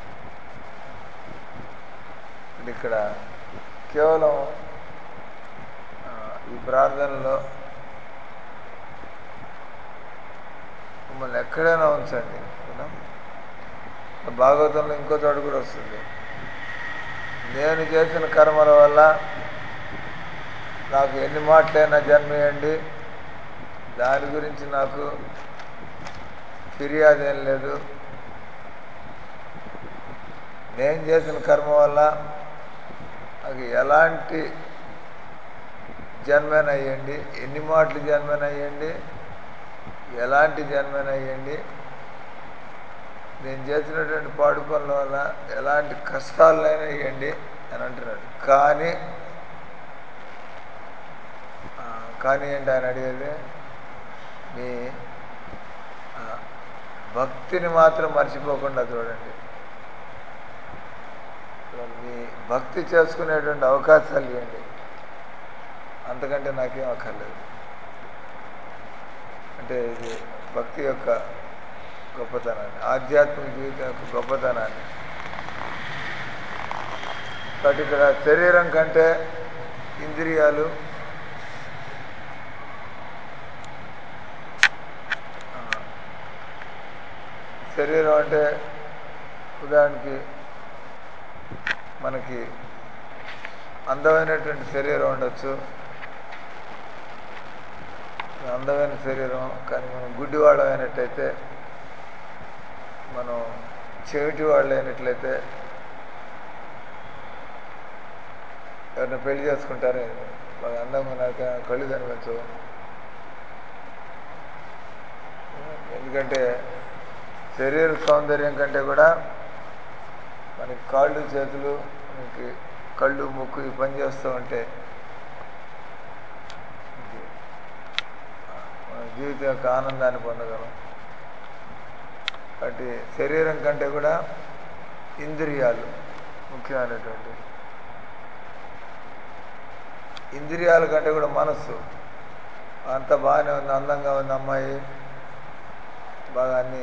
అంటే ఇక్కడ కేవలం ఈ ప్రార్థనలో మమ్మల్ని ఎక్కడైనా ఉంచండి. భాగవతంలో ఇంకో చోట కూడా వస్తుంది, నేను చేసిన కర్మల వల్ల నాకు ఎన్ని మాటలైనా జన్మేయండి, దాని గురించి నాకు ఫిర్యాదు ఏం లేదు. నేను చేసిన కర్మ వల్ల నాకు ఎలాంటి జన్మేనా అయ్యండి, ఎన్ని మాటలు జన్మేనా అయ్యండి, ఎలాంటి జన్మేనా అయ్యండి, నేను చేసినటువంటి పాడు పనుల వల్ల ఎలాంటి కష్టాలైనా ఇవ్వండి అని అంటున్నాడు. కానీ కానీ ఏంటి ఆయన అడిగేది, మీ భక్తిని మాత్రం మర్చిపోకుండా చూడండి. మీ భక్తి చేసుకునేటువంటి అవకాశాలు ఇవ్వండి, అంతకంటే నాకేం అక్కర్లేదు. అంటే ఇది భక్తి యొక్క గొప్పతనాన్ని, ఆధ్యాత్మిక జీవితం యొక్క గొప్పతనాన్ని. కాబట్టి ఇక్కడ శరీరం కంటే ఇంద్రియాలు శరీరం అంటే ఉదాహరణకి మనకి అందమైనటువంటి శరీరం ఉండొచ్చు, అందమైన శరీరం, కానీ మనం గుడ్డివాళ్ళం అయినట్లయితే, మనం చెవిటి వాళ్ళు అయినట్లయితే ఎవరిని పెళ్లి చేసుకుంటారే, బాగా అందంగా ఉన్నాక కళ్ళు కనిపించవు. ఎందుకంటే శరీర సౌందర్యం కంటే కూడా మనకి కాళ్ళు చేతులు, మనకి కళ్ళు ముక్కు ఇవి పనిచేస్తూ ఉంటే మన జీవితం యొక్క ఆనందాన్ని పొందగలం. కాబట్టి శరీరం కంటే కూడా ఇంద్రియాలు ముఖ్యమైనటువంటి, ఇంద్రియాల కంటే కూడా మనస్సు. అంత బాగానే ఉంది, అందంగా ఉంది అమ్మాయి, బాగా అన్ని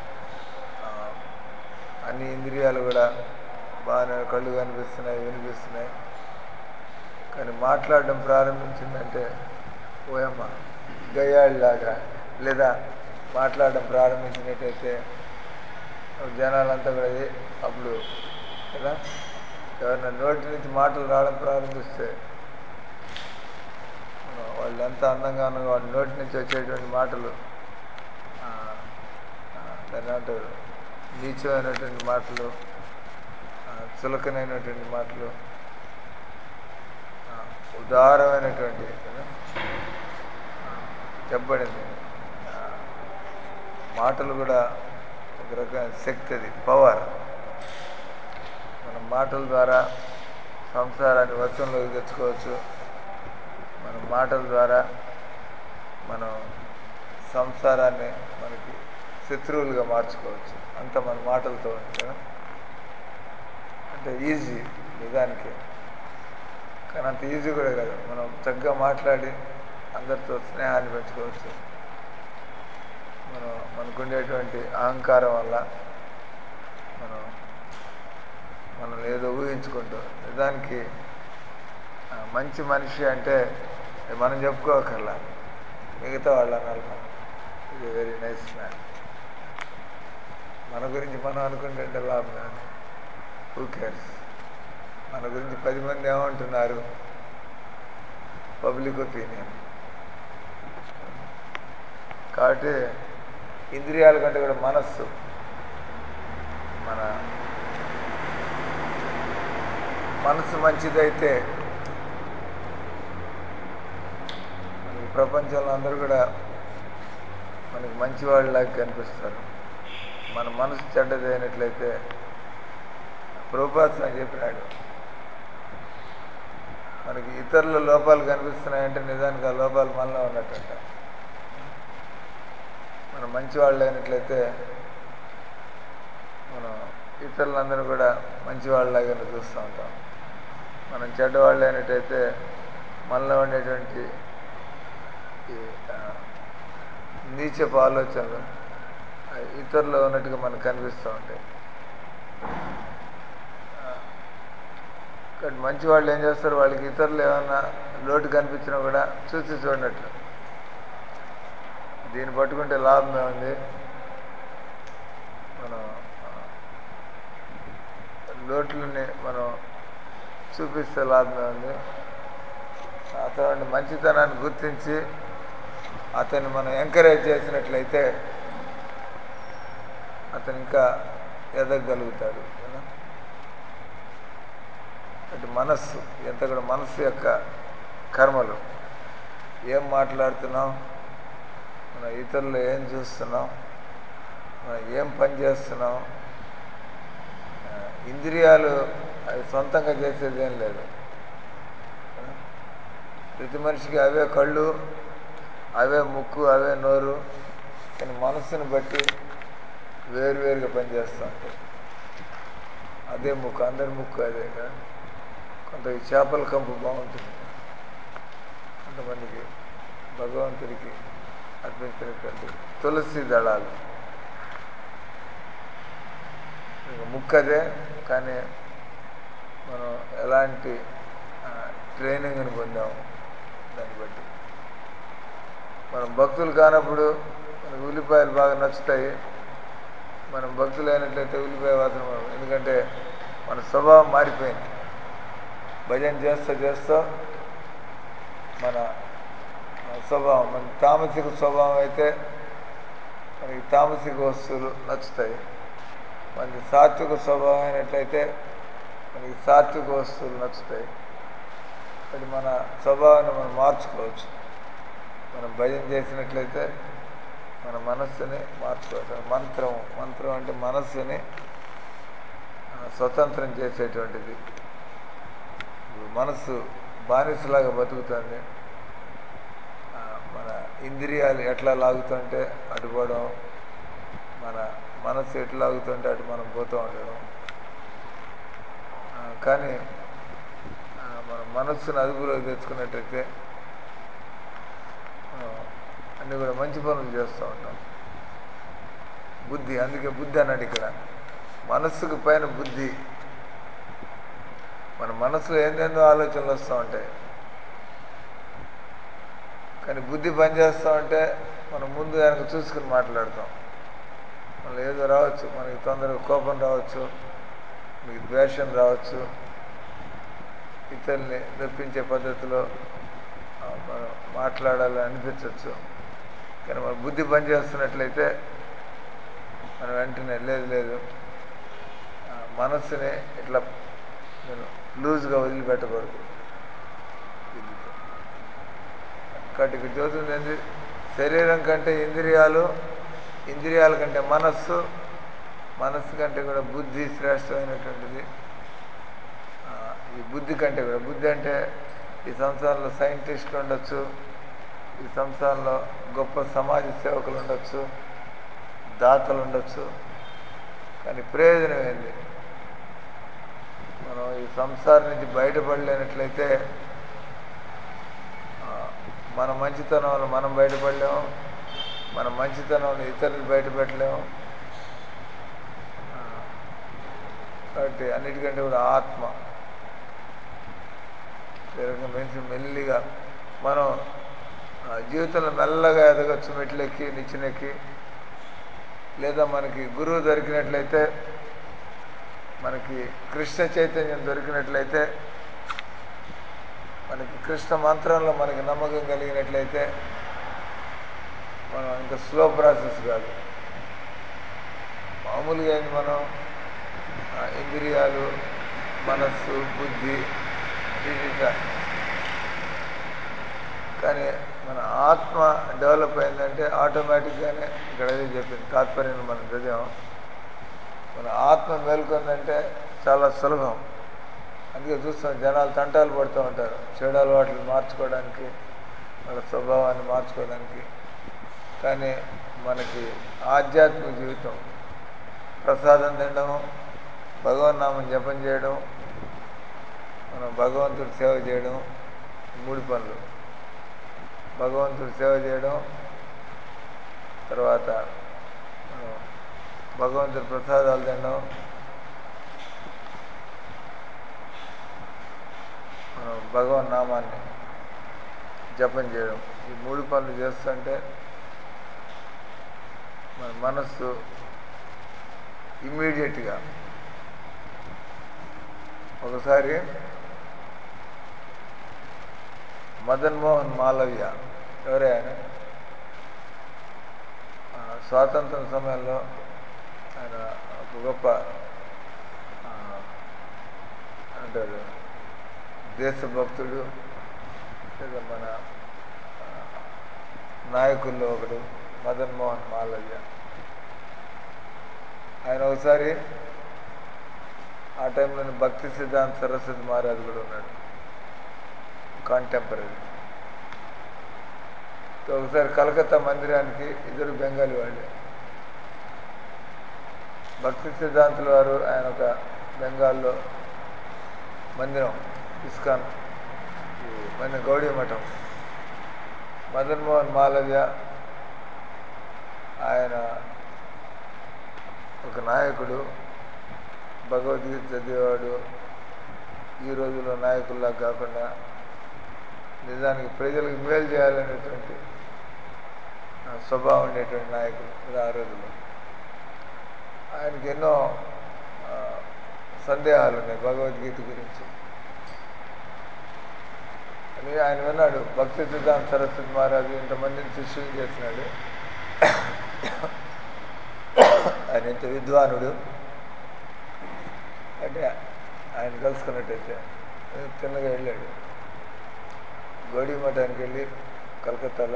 అన్ని ఇంద్రియాలు కూడా బాగానే, కళ్ళు కనిపిస్తున్నాయి, వినిపిస్తున్నాయి, కానీ మాట్లాడడం ప్రారంభించిందంటే ఓయమ్మ గయ్యాళ్ళలాగా, లేదా మాట్లాడడం ప్రారంభించినట్టయితే జనాలంతా కూడా అప్పుడు కదా, ఎవరైనా నోటి నుంచి మాటలు రావడం ప్రారంభిస్తే వాళ్ళు ఎంత అందంగా ఉన్నా వాళ్ళ నోటి నుంచి వచ్చేటువంటి మాటలు దాన్ని ఏమంటారు, నీచమైనటువంటి మాటలు, చులకనైనటువంటి మాటలు, ఉదారమైనటువంటి కదా చెప్పబడింది మాటలు కూడా ఒక రకమైన శక్తి, అది పవర్. మన మాటల ద్వారా సంసారాన్ని వశంలోకి తెచ్చుకోవచ్చు. మన మాటల ద్వారా మనం సంసారాన్ని మనకి శత్రువులుగా మార్చుకోవచ్చు. అంత మన మాటలతో ఉంది కదా. అంటే ఈజీ నిజానికి, కానీ అంత ఈజీ కూడా కాదు. మనం చక్కగా మాట్లాడి అందరితో స్నేహాన్ని పెంచుకోవచ్చు. మనం మనకుండేటువంటి అహంకారం వల్ల మనం మనం ఏదో ఊహించుకుంటూ, నిజానికి మంచి మనిషి అంటే మనం చెప్పుకోకర్లా, మిగతా వాళ్ళు అనాలి మనం, ఇది వెరీ నైస్ మ్యాన్. మన గురించి మనం అనుకుంటుంటే లాభం కాదు. Who cares? మన గురించి పది మంది ఏమంటున్నారు, పబ్లిక్ ఒపీనియన్. కాబట్టి ఇంద్రియాల కంటే కూడా మనస్సు, మన మనసు మంచిదైతే మనకి ప్రపంచంలో అందరూ కూడా మనకి మంచివాళ్ళలాగా కనిపిస్తారు. మన మనసు చెడ్డది అయినట్లయితే, ప్రభుపాద అని చెప్పినాడు, మనకి ఇతరుల లోపాలు కనిపిస్తున్నాయంటే నిజానికి ఆ లోపాలు మనలో ఉన్నట్టంట. మనం మంచివాళ్ళు అయినట్లయితే మనం ఇతరులందరూ కూడా మంచివాళ్ళలాగానే చూస్తూ ఉంటాం. మనం చెడ్డవాళ్ళు అయినట్టయితే మనలో ఉండేటువంటి ఈ నీచపు ఆలోచనలు ఇతరులు ఉన్నట్టుగా మనకు కనిపిస్తూ ఉంటాయి. కాబట్టి మంచి వాళ్ళు ఏం చేస్తారు, వాళ్ళకి ఇతరులు ఏమన్నా లోటు కనిపించినా కూడా చూసి చూడనట్లు. దీన్ని పట్టుకుంటే లాభం ఏముంది, మనం లోట్లని మనం చూపిస్తే లాభమే ఉంది. అతని మంచితనాన్ని గుర్తించి అతన్ని మనం ఎంకరేజ్ చేసినట్లయితే అతను ఇంకా ఎదగలుగుతాడు కదా. అటు మనస్సు ఎంత కూడా మనస్సు యొక్క కర్మలు, ఏం మాట్లాడుతున్నాం, మన ఇతరులు ఏం చూస్తున్నాం, మనం ఏం పని చేస్తున్నాం. ఇంద్రియాలు అది సొంతంగా చేసేది ఏం లేదు. ప్రతి మనిషికి అవే కళ్ళు, అవే ముక్కు, అవే నోరు, కానీ మనస్సును బట్టి వేరువేరుగా పనిచేస్తూ ఉంటాయి. అదే ముక్కు, అందరి ముక్కు అదే కదా. కొంతకి చేపల కంపు బాగుంటుంది, కొంతమందికి భగవంతుడికి అర్పించినటువంటి తులసి దళాలు. ముక్కు అదే, కానీ మనం ఎలాంటి ట్రైనింగ్ని పొందాము దాన్ని బట్టి. మనం భక్తులు కానప్పుడు మనకు ఉల్లిపాయలు బాగా నచ్చుతాయి. మనం భక్తులు అయినట్లయితే ఉల్లిపాయ వాసన, ఎందుకంటే మన స్వభావం మారిపోయింది. భజన చేస్తూ చేస్తూ మన స్వభావం, మన తామసిక స్వభావం అయితే మనకి తామసిక వస్తువులు నచ్చుతాయి. మనకి సాత్విక స్వభావం అయినట్లయితే మనకి సాత్విక వస్తువులు నచ్చుతాయి. అది మన స్వభావాన్ని మనం మార్చుకోవచ్చు. మనం భజన చేసినట్లయితే మన మనస్సుని మార్చుకోవచ్చు. మంత్రం మంత్రం అంటే మనస్సుని స్వతంత్రం చేసేటువంటిది. మనస్సు బానిసలాగా బతుకుతుంది. మన ఇంద్రియాలు ఎట్లా లాగుతుంటే అటు పోవడం, మన మనస్సు ఎట్లా లాగుతుంటే అటు మనం పోతూ ఉండడం. కానీ మన మనస్సును అదుపులోకి తెచ్చుకున్నట్టయితే అన్నీ కూడా మంచి పనులు చేస్తూ ఉంటాం. బుద్ధి, అందుకే బుద్ధి అన్నాడు ఇక్కడ. మనస్సుకు పైన బుద్ధి. మన మనసులో ఏందేందో ఆలోచనలు వస్తూ ఉంటాయి, కానీ బుద్ధి పనిచేస్తూ ఉంటే మనం ముందు వెనక చూసుకుని మాట్లాడతాం. మళ్ళీ ఏదో రావచ్చు, మనకి తొందరగా కోపం రావచ్చు, మీకు ద్వేషం రావచ్చు, ఇతరుల్ని రప్పించే పద్ధతిలో మనం మాట్లాడాలని అనిపించవచ్చు. కానీ మన బుద్ధి పనిచేస్తున్నట్లయితే మనం వెంటనే లేదు లేదు మనస్సుని ఇట్లా నేను లూజ్గా వదిలిపెట్టకూడదు. కాబట్టి ఇక్కడ చదువుతుంది ఏంటి, శరీరం కంటే ఇంద్రియాలు, ఇంద్రియాల కంటే మనస్సు, మనస్సు కంటే కూడా బుద్ధి శ్రేష్టమైనటువంటిది. ఈ బుద్ధి కంటే కూడా, బుద్ధి అంటే ఈ సంసారంలో సైంటిస్టులు ఉండొచ్చు, ఈ సంసారంలో గొప్ప సమాజ సేవకులు ఉండొచ్చు, దాతలు ఉండొచ్చు, కానీ ప్రయోజనం ఏంది? మనం ఈ సంసారం నుంచి బయటపడలేనట్లయితే మన మంచితనం వల్ల మనం బయటపడలేము, మన మంచితనం వల్ల ఇతరులు బయటపెట్టలేము. కాబట్టి అన్నిటికంటే కూడా ఆత్మ మెలిసి మెల్లిగా మనం జీవితంలో మెల్లగా ఎదగచ్చు, మెట్లెక్కి నిచ్చినెక్కి. లేదా మనకి గురువు దొరికినట్లయితే, మనకి కృష్ణ చైతన్యం దొరికినట్లయితే, మనకి కృష్ణ మంత్రంలో మనకి నమ్మకం కలిగినట్లయితే మనం ఇంకా స్లో ప్రాసెస్ కాదు. మామూలుగా ఏంది, మనం ఇంద్రియాలు, మనస్సు, బుద్ధి వీటిగా, కానీ మన ఆత్మ డెవలప్ అయిందంటే ఆటోమేటిక్గానే, ఇక్కడ అదే చెప్పింది తాత్పర్యం మనం చదివాం, మన ఆత్మ మేల్కొందంటే చాలా సులభం. అందుకే చూస్తాం జనాలు తంటాలు పడుతూ ఉంటారు చెడు అలవాట్లు మార్చుకోవడానికి, వాళ్ళ స్వభావాన్ని మార్చుకోవడానికి. కానీ మనకి ఆధ్యాత్మిక జీవితం, ప్రసాదం తినడం, భగవన్నామం జపం చేయడం, మనం భగవంతుడి సేవ చేయడం, మూడు పనులు. భగవంతుడి సేవ చేయడం, తర్వాత మనం భగవంతుడి ప్రసాదాలు తినడం, మనం భగవన్నామాన్ని జపం చేయడం. ఈ మూడు పనులు చేస్తుంటే మన మనస్సు ఇమ్మీడియట్గా, ఒకసారి మదన్ మోహన్ మాలవ్య, ఎవరే ఆయన, స్వాతంత్ర సమయంలో ఆయన ఒక గొప్ప అంటారు దేశభక్తుడు, లేదా మన నాయకుల్లో ఒకడు మదన్ మోహన్ మాలవ్య. ఆయన ఒకసారి ఆ టైంలోని భక్తి సిద్ధాంత సరస్వతి మహారాజ్ కూడా ఉన్నాడు, కాంటెంపరీ. ఒకసారి కలకత్తా మందిరానికి, ఇద్దరు బెంగాలీ వాళ్ళే, భక్తి సిద్ధాంతుల వారు ఆయన ఒక బెంగాల్లో మందిరం, ఇస్కాన్ మన గౌడీ మఠం, మదన్ మోహన్ మాలవ్య ఆయన ఒక నాయకుడు, భగవద్గీత చదివేవాడు, ఈ రోజుల్లో నాయకుల్లా కాకుండా నిజానికి ప్రజలకు మేలు చేయాలనేటువంటి స్వభావం ఉండేటువంటి నాయకుడు ఆ రోజుల్లో. ఆయనకి ఎన్నో సందేహాలు ఉన్నాయి భగవద్గీత గురించి. అని ఆయన విన్నాడు, భక్తి సిద్ధాంత సరస్వతి మహారాజు ఇంతమందిని శిష్యులు చేసినాడు, ఆయన ఇంత విద్వానుడు అంటే ఆయన కలుసుకున్నట్టయితే తిన్నగా వెళ్ళాడు గౌడీ మఠానికి వెళ్ళి కలకత్తాలో.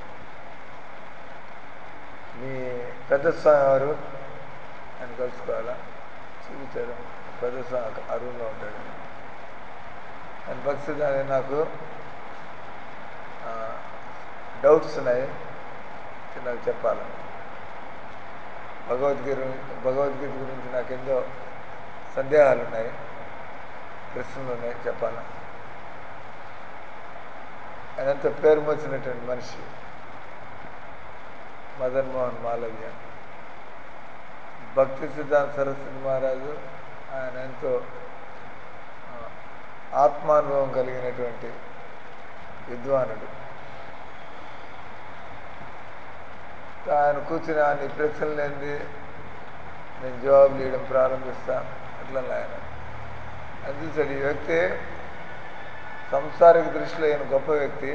మీ పెద్ద స్వామి వారు ఆయన కలుసుకోవాలా, చూపించారు. పెద్ద స్వామి ఆ రూమ్లో ఉంటాడు. ఆయన భక్తి సిద్ధాంతం, నాకు డౌట్స్ ఉన్నాయి, నాకు చెప్పాలి, భగవద్గీత భగవద్గీత గురించి నాకు ఎంతో సందేహాలు ఉన్నాయి, ప్రశ్నలు ఉన్నాయి, చెప్పాలా. ఆయన ఎంతో పేరు మోసినటువంటి మనిషి మదన్ మోహన్ మాలవ్య. భక్తి సిద్ధాంత సరస్వతి మహారాజు ఆయన ఎంతో ఆత్మానుభవం కలిగినటువంటి విద్వానుడు. ఆయన కూర్చుని ఆయన ప్రశ్నలు లేనిది నేను జవాబులు ఇవ్వడం ప్రారంభిస్తా, అట్లా ఆయన అని చూశాడు. ఈ వ్యక్తి సంసారిక దృష్టిలో ఈయన గొప్ప వ్యక్తి,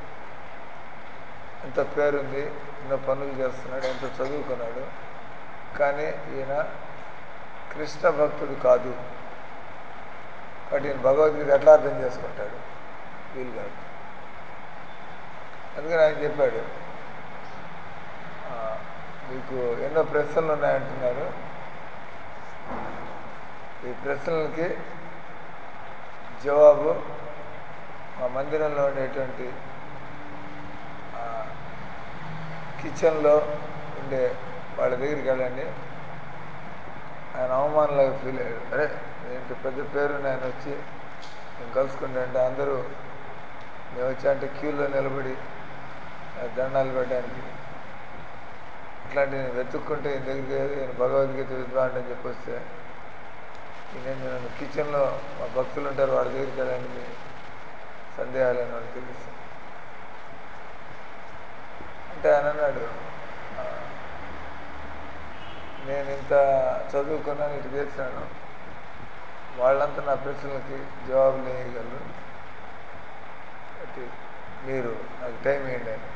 ఎంత పేరుంది, ఎన్నో పనులు చేస్తున్నాడు, ఎంతో చదువుకున్నాడు, కానీ ఈయన కృష్ణ భక్తుడు కాదు. కాబట్టి ఈయన భగవద్గీత ఎట్లా అర్థం చేసుకుంటాడు, వీలు కాదు. అందుకని ఆయన చెప్పాడు, మీకు ఎన్నో ప్రశ్నలు ఉన్నాయంటున్నారు, ఈ ప్రశ్నలకి జవాబు మా మందిరంలో ఉండేటువంటి కిచెన్లో ఉండే వాళ్ళ దగ్గరికి వెళ్ళండి. ఆయన అవమానంలాగా ఫీల్ అయ్యాడు. అరే ఏంటి పెద్ద పేరు ఆయన వచ్చి నేను కలుసుకుంటే అంటే అందరూ మేము వచ్చా అంటే క్యూలో నిలబడి దండాలు పెట్టడానికి ఇట్లాంటి నేను వెతుక్కుంటే ఈయన దగ్గరికి ఈయన భగవద్గీత విద్వాండి అని చెప్పొస్తే నేను నన్ను కిచెన్లో మా భక్తులు ఉంటారు వాళ్ళ దగ్గరికి వెళ్ళండి మీ సందేహాలని వాళ్ళు తెలుసు అంటే ఆయన అన్నాడు, నేను ఇంత చదువుకున్నాను ఇటు చేశాను, వాళ్ళంతా నా ప్రశ్నలకి జవాబులు వేయగలరు, అంటే మీరు నాకు టైం ఇవ్వండి అని.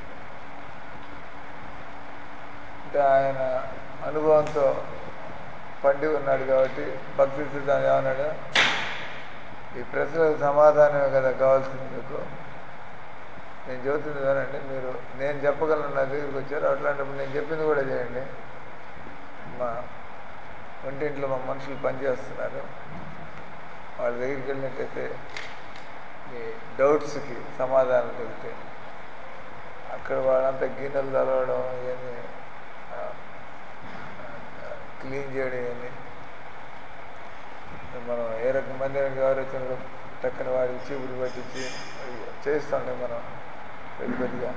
అంటే ఆయన అనుభవంతో పండి ఉన్నాడు కాబట్టి భక్తి సిద్ధాంతం ఏమన్నాడు, ఈ ప్రశ్నలకు సమాధానమే కదా కావాల్సింది మీకు, నేను చెబుతుంది వినండి, మీరు నేను చెప్పగలను నా దగ్గరికి వచ్చారు, అట్లాంటప్పుడు నేను చెప్పింది కూడా చేయండి. మా వంటింట్లో మా మనుషులు పనిచేస్తున్నారు, వాళ్ళ దగ్గరికి వెళ్ళినట్టయితే మీ డౌట్స్కి సమాధానం దొరుకుతాయి. అక్కడ వాళ్ళంతా గిన్నెలు తలవడం ఇవన్నీ క్లీన్ చేయడం ఇవన్నీ మనం ఏ రకం మందిరానికి ఎవరు వచ్చినప్పుడు టక్కన వాడికి చీపురు పట్టించి చేస్తుండే మనం కొద్ది కొద్దిగా.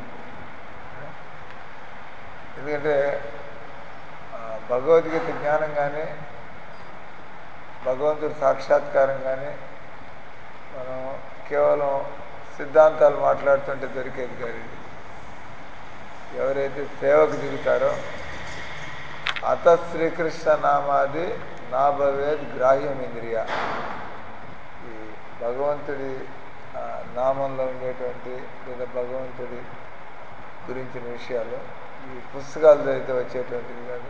ఎందుకంటే భగవద్గీత జ్ఞానం కానీ భగవంతుడి సాక్షాత్కారం కానీ మనం కేవలం సిద్ధాంతాలు మాట్లాడుతుంటే దొరికేది కాదు. ఇది ఎవరైతే సేవకు దిగుతారో అత శ్రీకృష్ణ నామాది నా భవేద్ గ్రాహ్యం ఇంద్రియ, ఈ భగవంతుడి నామంలో ఉండేటువంటి లేదా భగవంతుడి గురించిన విషయాలు ఈ పుస్తకాలు అయితే వచ్చేటువంటిది కాదు.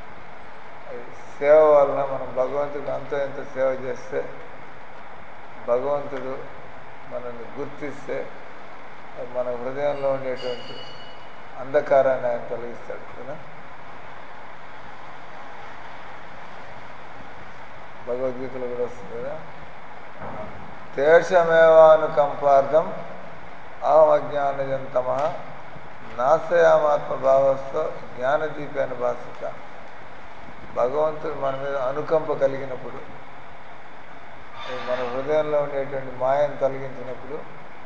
సేవ వలన మనం భగవంతుడికి అంతో ఎంతో సేవ చేస్తే భగవంతుడు మనల్ని గుర్తిస్తే మన హృదయంలో ఉండేటువంటి అంధకారాన్ని ఆయన తొలగిస్తాడు కదా. భగవద్గీతలో కూడా వస్తుంది కదా, తేషమేవానుకంపార్థం అహం అజ్ఞానజంతమ నాశయామాత్మ భావస్థ జ్ఞానదీపేన భాసిత. భగవంతుడు మన మీద అనుకంప కలిగినప్పుడు, మన హృదయంలో ఉండేటువంటి మాయను తొలగించినప్పుడు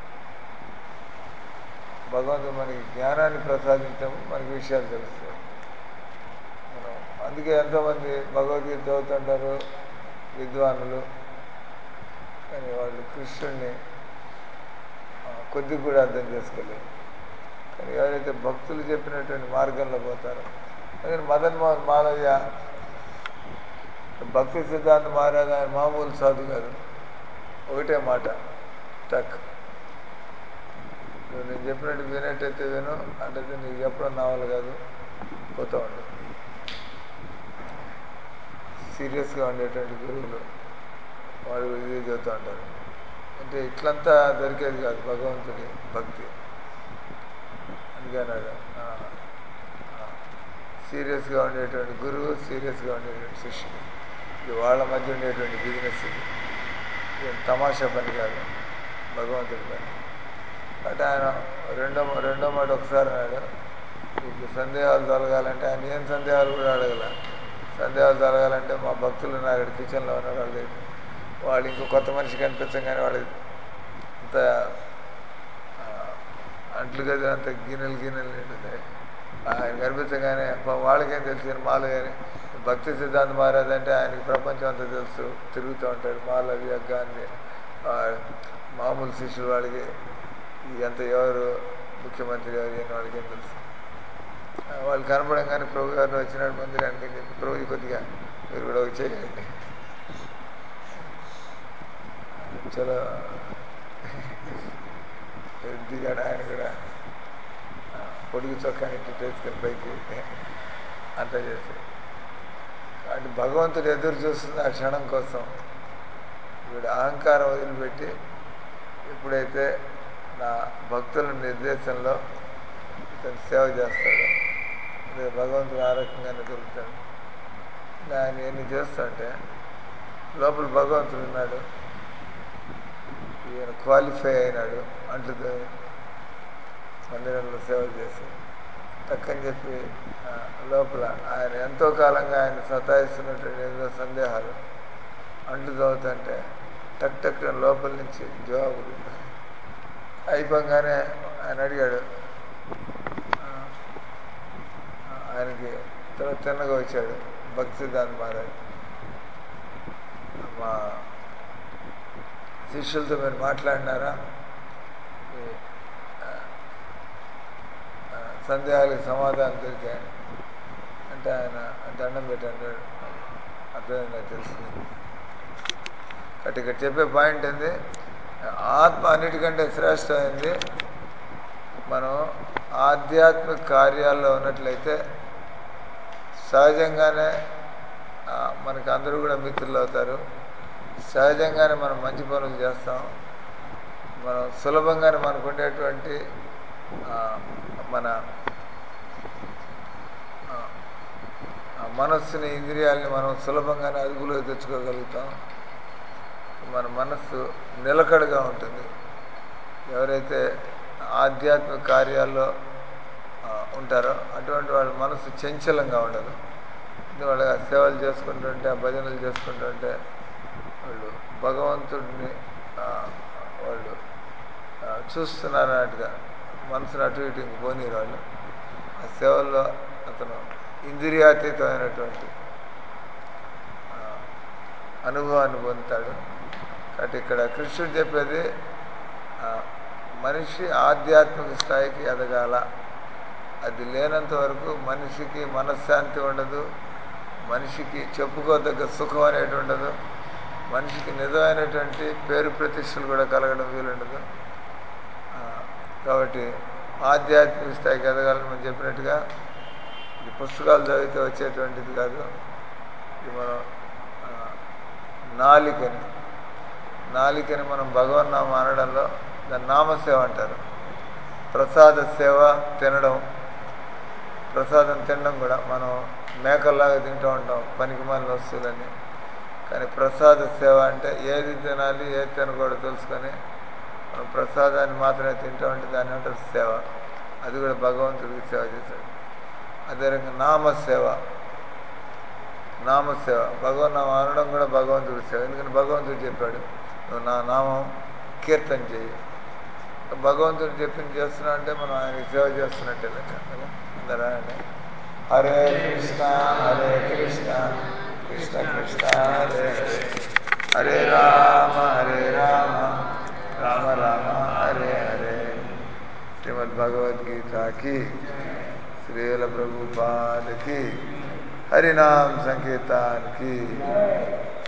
భగవంతుడు మనకి జ్ఞానాన్ని ప్రసాదించినప్పుడు మనకి విషయాలు తెలుస్తాయి. మనం అందుకే ఎంతోమంది భగవద్గీత చదువుతుంటారు విద్వానులు, కానీ వాళ్ళు కృష్ణుడిని కొద్దిగా కూడా అర్థం చేసుకోలేరు. కానీ ఎవరైతే భక్తులు చెప్పినటువంటి మార్గంలో పోతారో, అందుకని మదన్ మోహన్ మాలవ్య భక్తి సిద్ధాంత మహారాజ్ ఆయన మామూలు సాధు కాదు. ఒకటే మాట టక్, నువ్వు నేను చెప్పినట్టు వినేటైతే విను, అంటే నీకు చెప్పడం నావల్ కాదు, పోతూ ఉండు. సీరియస్గా ఉండేటువంటి గురువులు వాళ్ళు ఇదే చెబుతూ ఉంటారు. అంటే ఇట్లంతా దొరికేది కాదు భగవంతుడి భక్తి. అందుకన్నాడు సీరియస్గా ఉండేటువంటి గురువు, సీరియస్గా ఉండేటువంటి శిష్యుడు, ఇది వాళ్ళ మధ్య ఉండేటువంటి బిజినెస్. ఇది ఇది తమాషా పని కాదు, భగవంతుడి పని. బట్ ఆయన రెండో రెండో మాట ఒకసారి అన్నాడు, మీకు సందేహాలు తొలగాలంటే, ఆయన ఏం సందేహాలు కూడా అడగల, సందేహాలు తొలగాలంటే మా భక్తులు నా అక్కడ కిచెన్లో ఉన్నారు, వాళ్ళ దగ్గర వాళ్ళు ఇంకో కొత్త మనిషి కనిపించగానే వాళ్ళకి అంత అంట్లు కదా అంత గిన్నెలు గిన్నెలు ఉంటుంది. ఆయన కనిపించగానే వాళ్ళకేం తెలిసిన మాలు కానీ భక్తి సిద్ధాంత మహారాజ్ అంటే ఆయనకి ప్రపంచం అంతా తెలుసు, తిరుగుతూ ఉంటాడు. మాలవ్య గాంధీ మామూలు శిష్యులు వాళ్ళకి ఎంత ఎవరు ముఖ్యమంత్రి ఎవరు అని వాళ్ళకి ఏం తెలుసు. వాళ్ళు కనపడంగానే ప్రభు గారిని వచ్చినాడు మందిరానికి అని చెప్పి, ప్రభు కొద్దిగా మీరు కూడా ఒక చేయండి, చలో దిగాడు. ఆయన కూడా పొడుగు చొక్కా ఇట్లా తీసుకొని పైకి అంతా చేసి, కాబట్టి భగవంతుడు ఎదురు చూస్తుంది ఆ క్షణం కోసం. వీడు అహంకారం వదిలిపెట్టి ఎప్పుడైతే నా భక్తుల నిర్దేశంలో ఇతను సేవ చేస్తాడు, అదే భగవంతుడు ఆ రకంగానే దొరుకుతాడు. ఆయన ఎన్ని చేస్తుంటే లోపల భగవంతుడు ఉన్నాడు, ఈయన క్వాలిఫై అయినాడు అంట్లు మందిరంలో సేవ చేసి తక్కని చెప్పి లోపల ఆయన ఎంతో కాలంగా ఆయన సతాయిస్తున్నటువంటి ఏదో సందేహాలు అంట్లు చదువుతుంటే టక్ టక్ లోపల నుంచి జవాబులు అయిపోగానే ఆయన అడిగాడు. ఆయనకి తర్వాత తిన్నగా వచ్చాడు భక్తి సిద్ధాంత్ మహారాజ్. మా శిష్యులతో మీరు మాట్లాడినారా, ఈ సందేహాలకు సమాధానం దొరికాయని అంటే ఆయన దండం పెట్టాడు. అర్థమైంది, నాకు తెలిసింది. కాబట్టి ఇక్కడ చెప్పే పాయింట్ ఏంది, ఆత్మ అన్నిటికంటే శ్రేష్టమైంది. మనం ఆధ్యాత్మిక కార్యాల్లో ఉన్నట్లయితే సహజంగానే మనకి అందరూ కూడా మిత్రులు అవుతారు. సహజంగానే మనం మంచి పనులు చేస్తాం. మనం సులభంగానే మనకు ఉండేటువంటి మన మనస్సుని, ఇంద్రియాలని మనం సులభంగానే అదుపులోకి తెచ్చుకోగలుగుతాం. మన మనస్సు నిలకడగా ఉంటుంది. ఎవరైతే ఆధ్యాత్మిక కార్యాల్లో ఉంటారో అటువంటి వాళ్ళ మనసు చంచలంగా ఉండదు. వాళ్ళు ఆ సేవలు చేసుకుంటుంటే, ఆ భజనలు చేసుకుంటుంటే వాళ్ళు భగవంతుడిని వాళ్ళు చూస్తున్నారు అన్నట్టుగా మనసును అటు ఇటు ఇంక పోనీరు వాళ్ళు. ఆ సేవల్లో అతను ఇంద్రియాతీతమైనటువంటి అనుభవాన్ని పొందుతాడు. కాబట్టి ఇక్కడ కృష్ణుడు చెప్పేది మనిషి ఆధ్యాత్మిక స్థాయికి ఎదగాల. అది లేనంత వరకు మనిషికి మనశ్శాంతి ఉండదు, మనిషికి చెప్పుకోదగ్గ సుఖం అనేది ఉండదు, మనిషికి నిజమైనటువంటి పేరు ప్రతిష్టలు కూడా కలగడం వీలుండదు. కాబట్టి ఆధ్యాత్మిక స్థాయికి ఎదగాలని మనం చెప్పినట్టుగా ఇది పుస్తకాలు చదివితే వచ్చేటువంటిది కాదు. ఇది మనం నాలికని నాలికని మనం భగవన్నామం అనడంలో దాన్ని నామసేవ అంటారు. ప్రసాద సేవ తినడం, ప్రసాదం తినడం కూడా మనం మేకల్లాగా తింటూ ఉంటాం పనికి మాలిన వస్తువులని. కానీ ప్రసాద సేవ అంటే ఏది తినాలి ఏది తినకూడదు తెలుసుకొని మనం ప్రసాదాన్ని మాత్రమే తింటూ ఉంటే దాన్ని అంటారు సేవ. అది కూడా భగవంతుడికి సేవ చేశాడు. అదే రకంగా నామసేవ, నామసేవ భగవన్నామం అనడం కూడా భగవంతుడి సేవ. ఎందుకంటే భగవంతుడు చెప్పాడు, నువ్వు నా నామం కీర్తన చేయి. భగవంతుడు చెప్పింది చేస్తున్నా అంటే మనం ఆయనకి సేవ చేస్తున్నట్టే లెక్క కదా. అందరా అంటే హరే కృష్ణ హరే కృష్ణ కృష్ణ కృష్ణ హరే హరే, హరే రామ హరే రామ రామ రామ హరే హరే. శ్రీమద్ భగవద్గీతకి, శ్రీల ప్రభుపాదకి, హరినామ సంకీర్తన్ కి.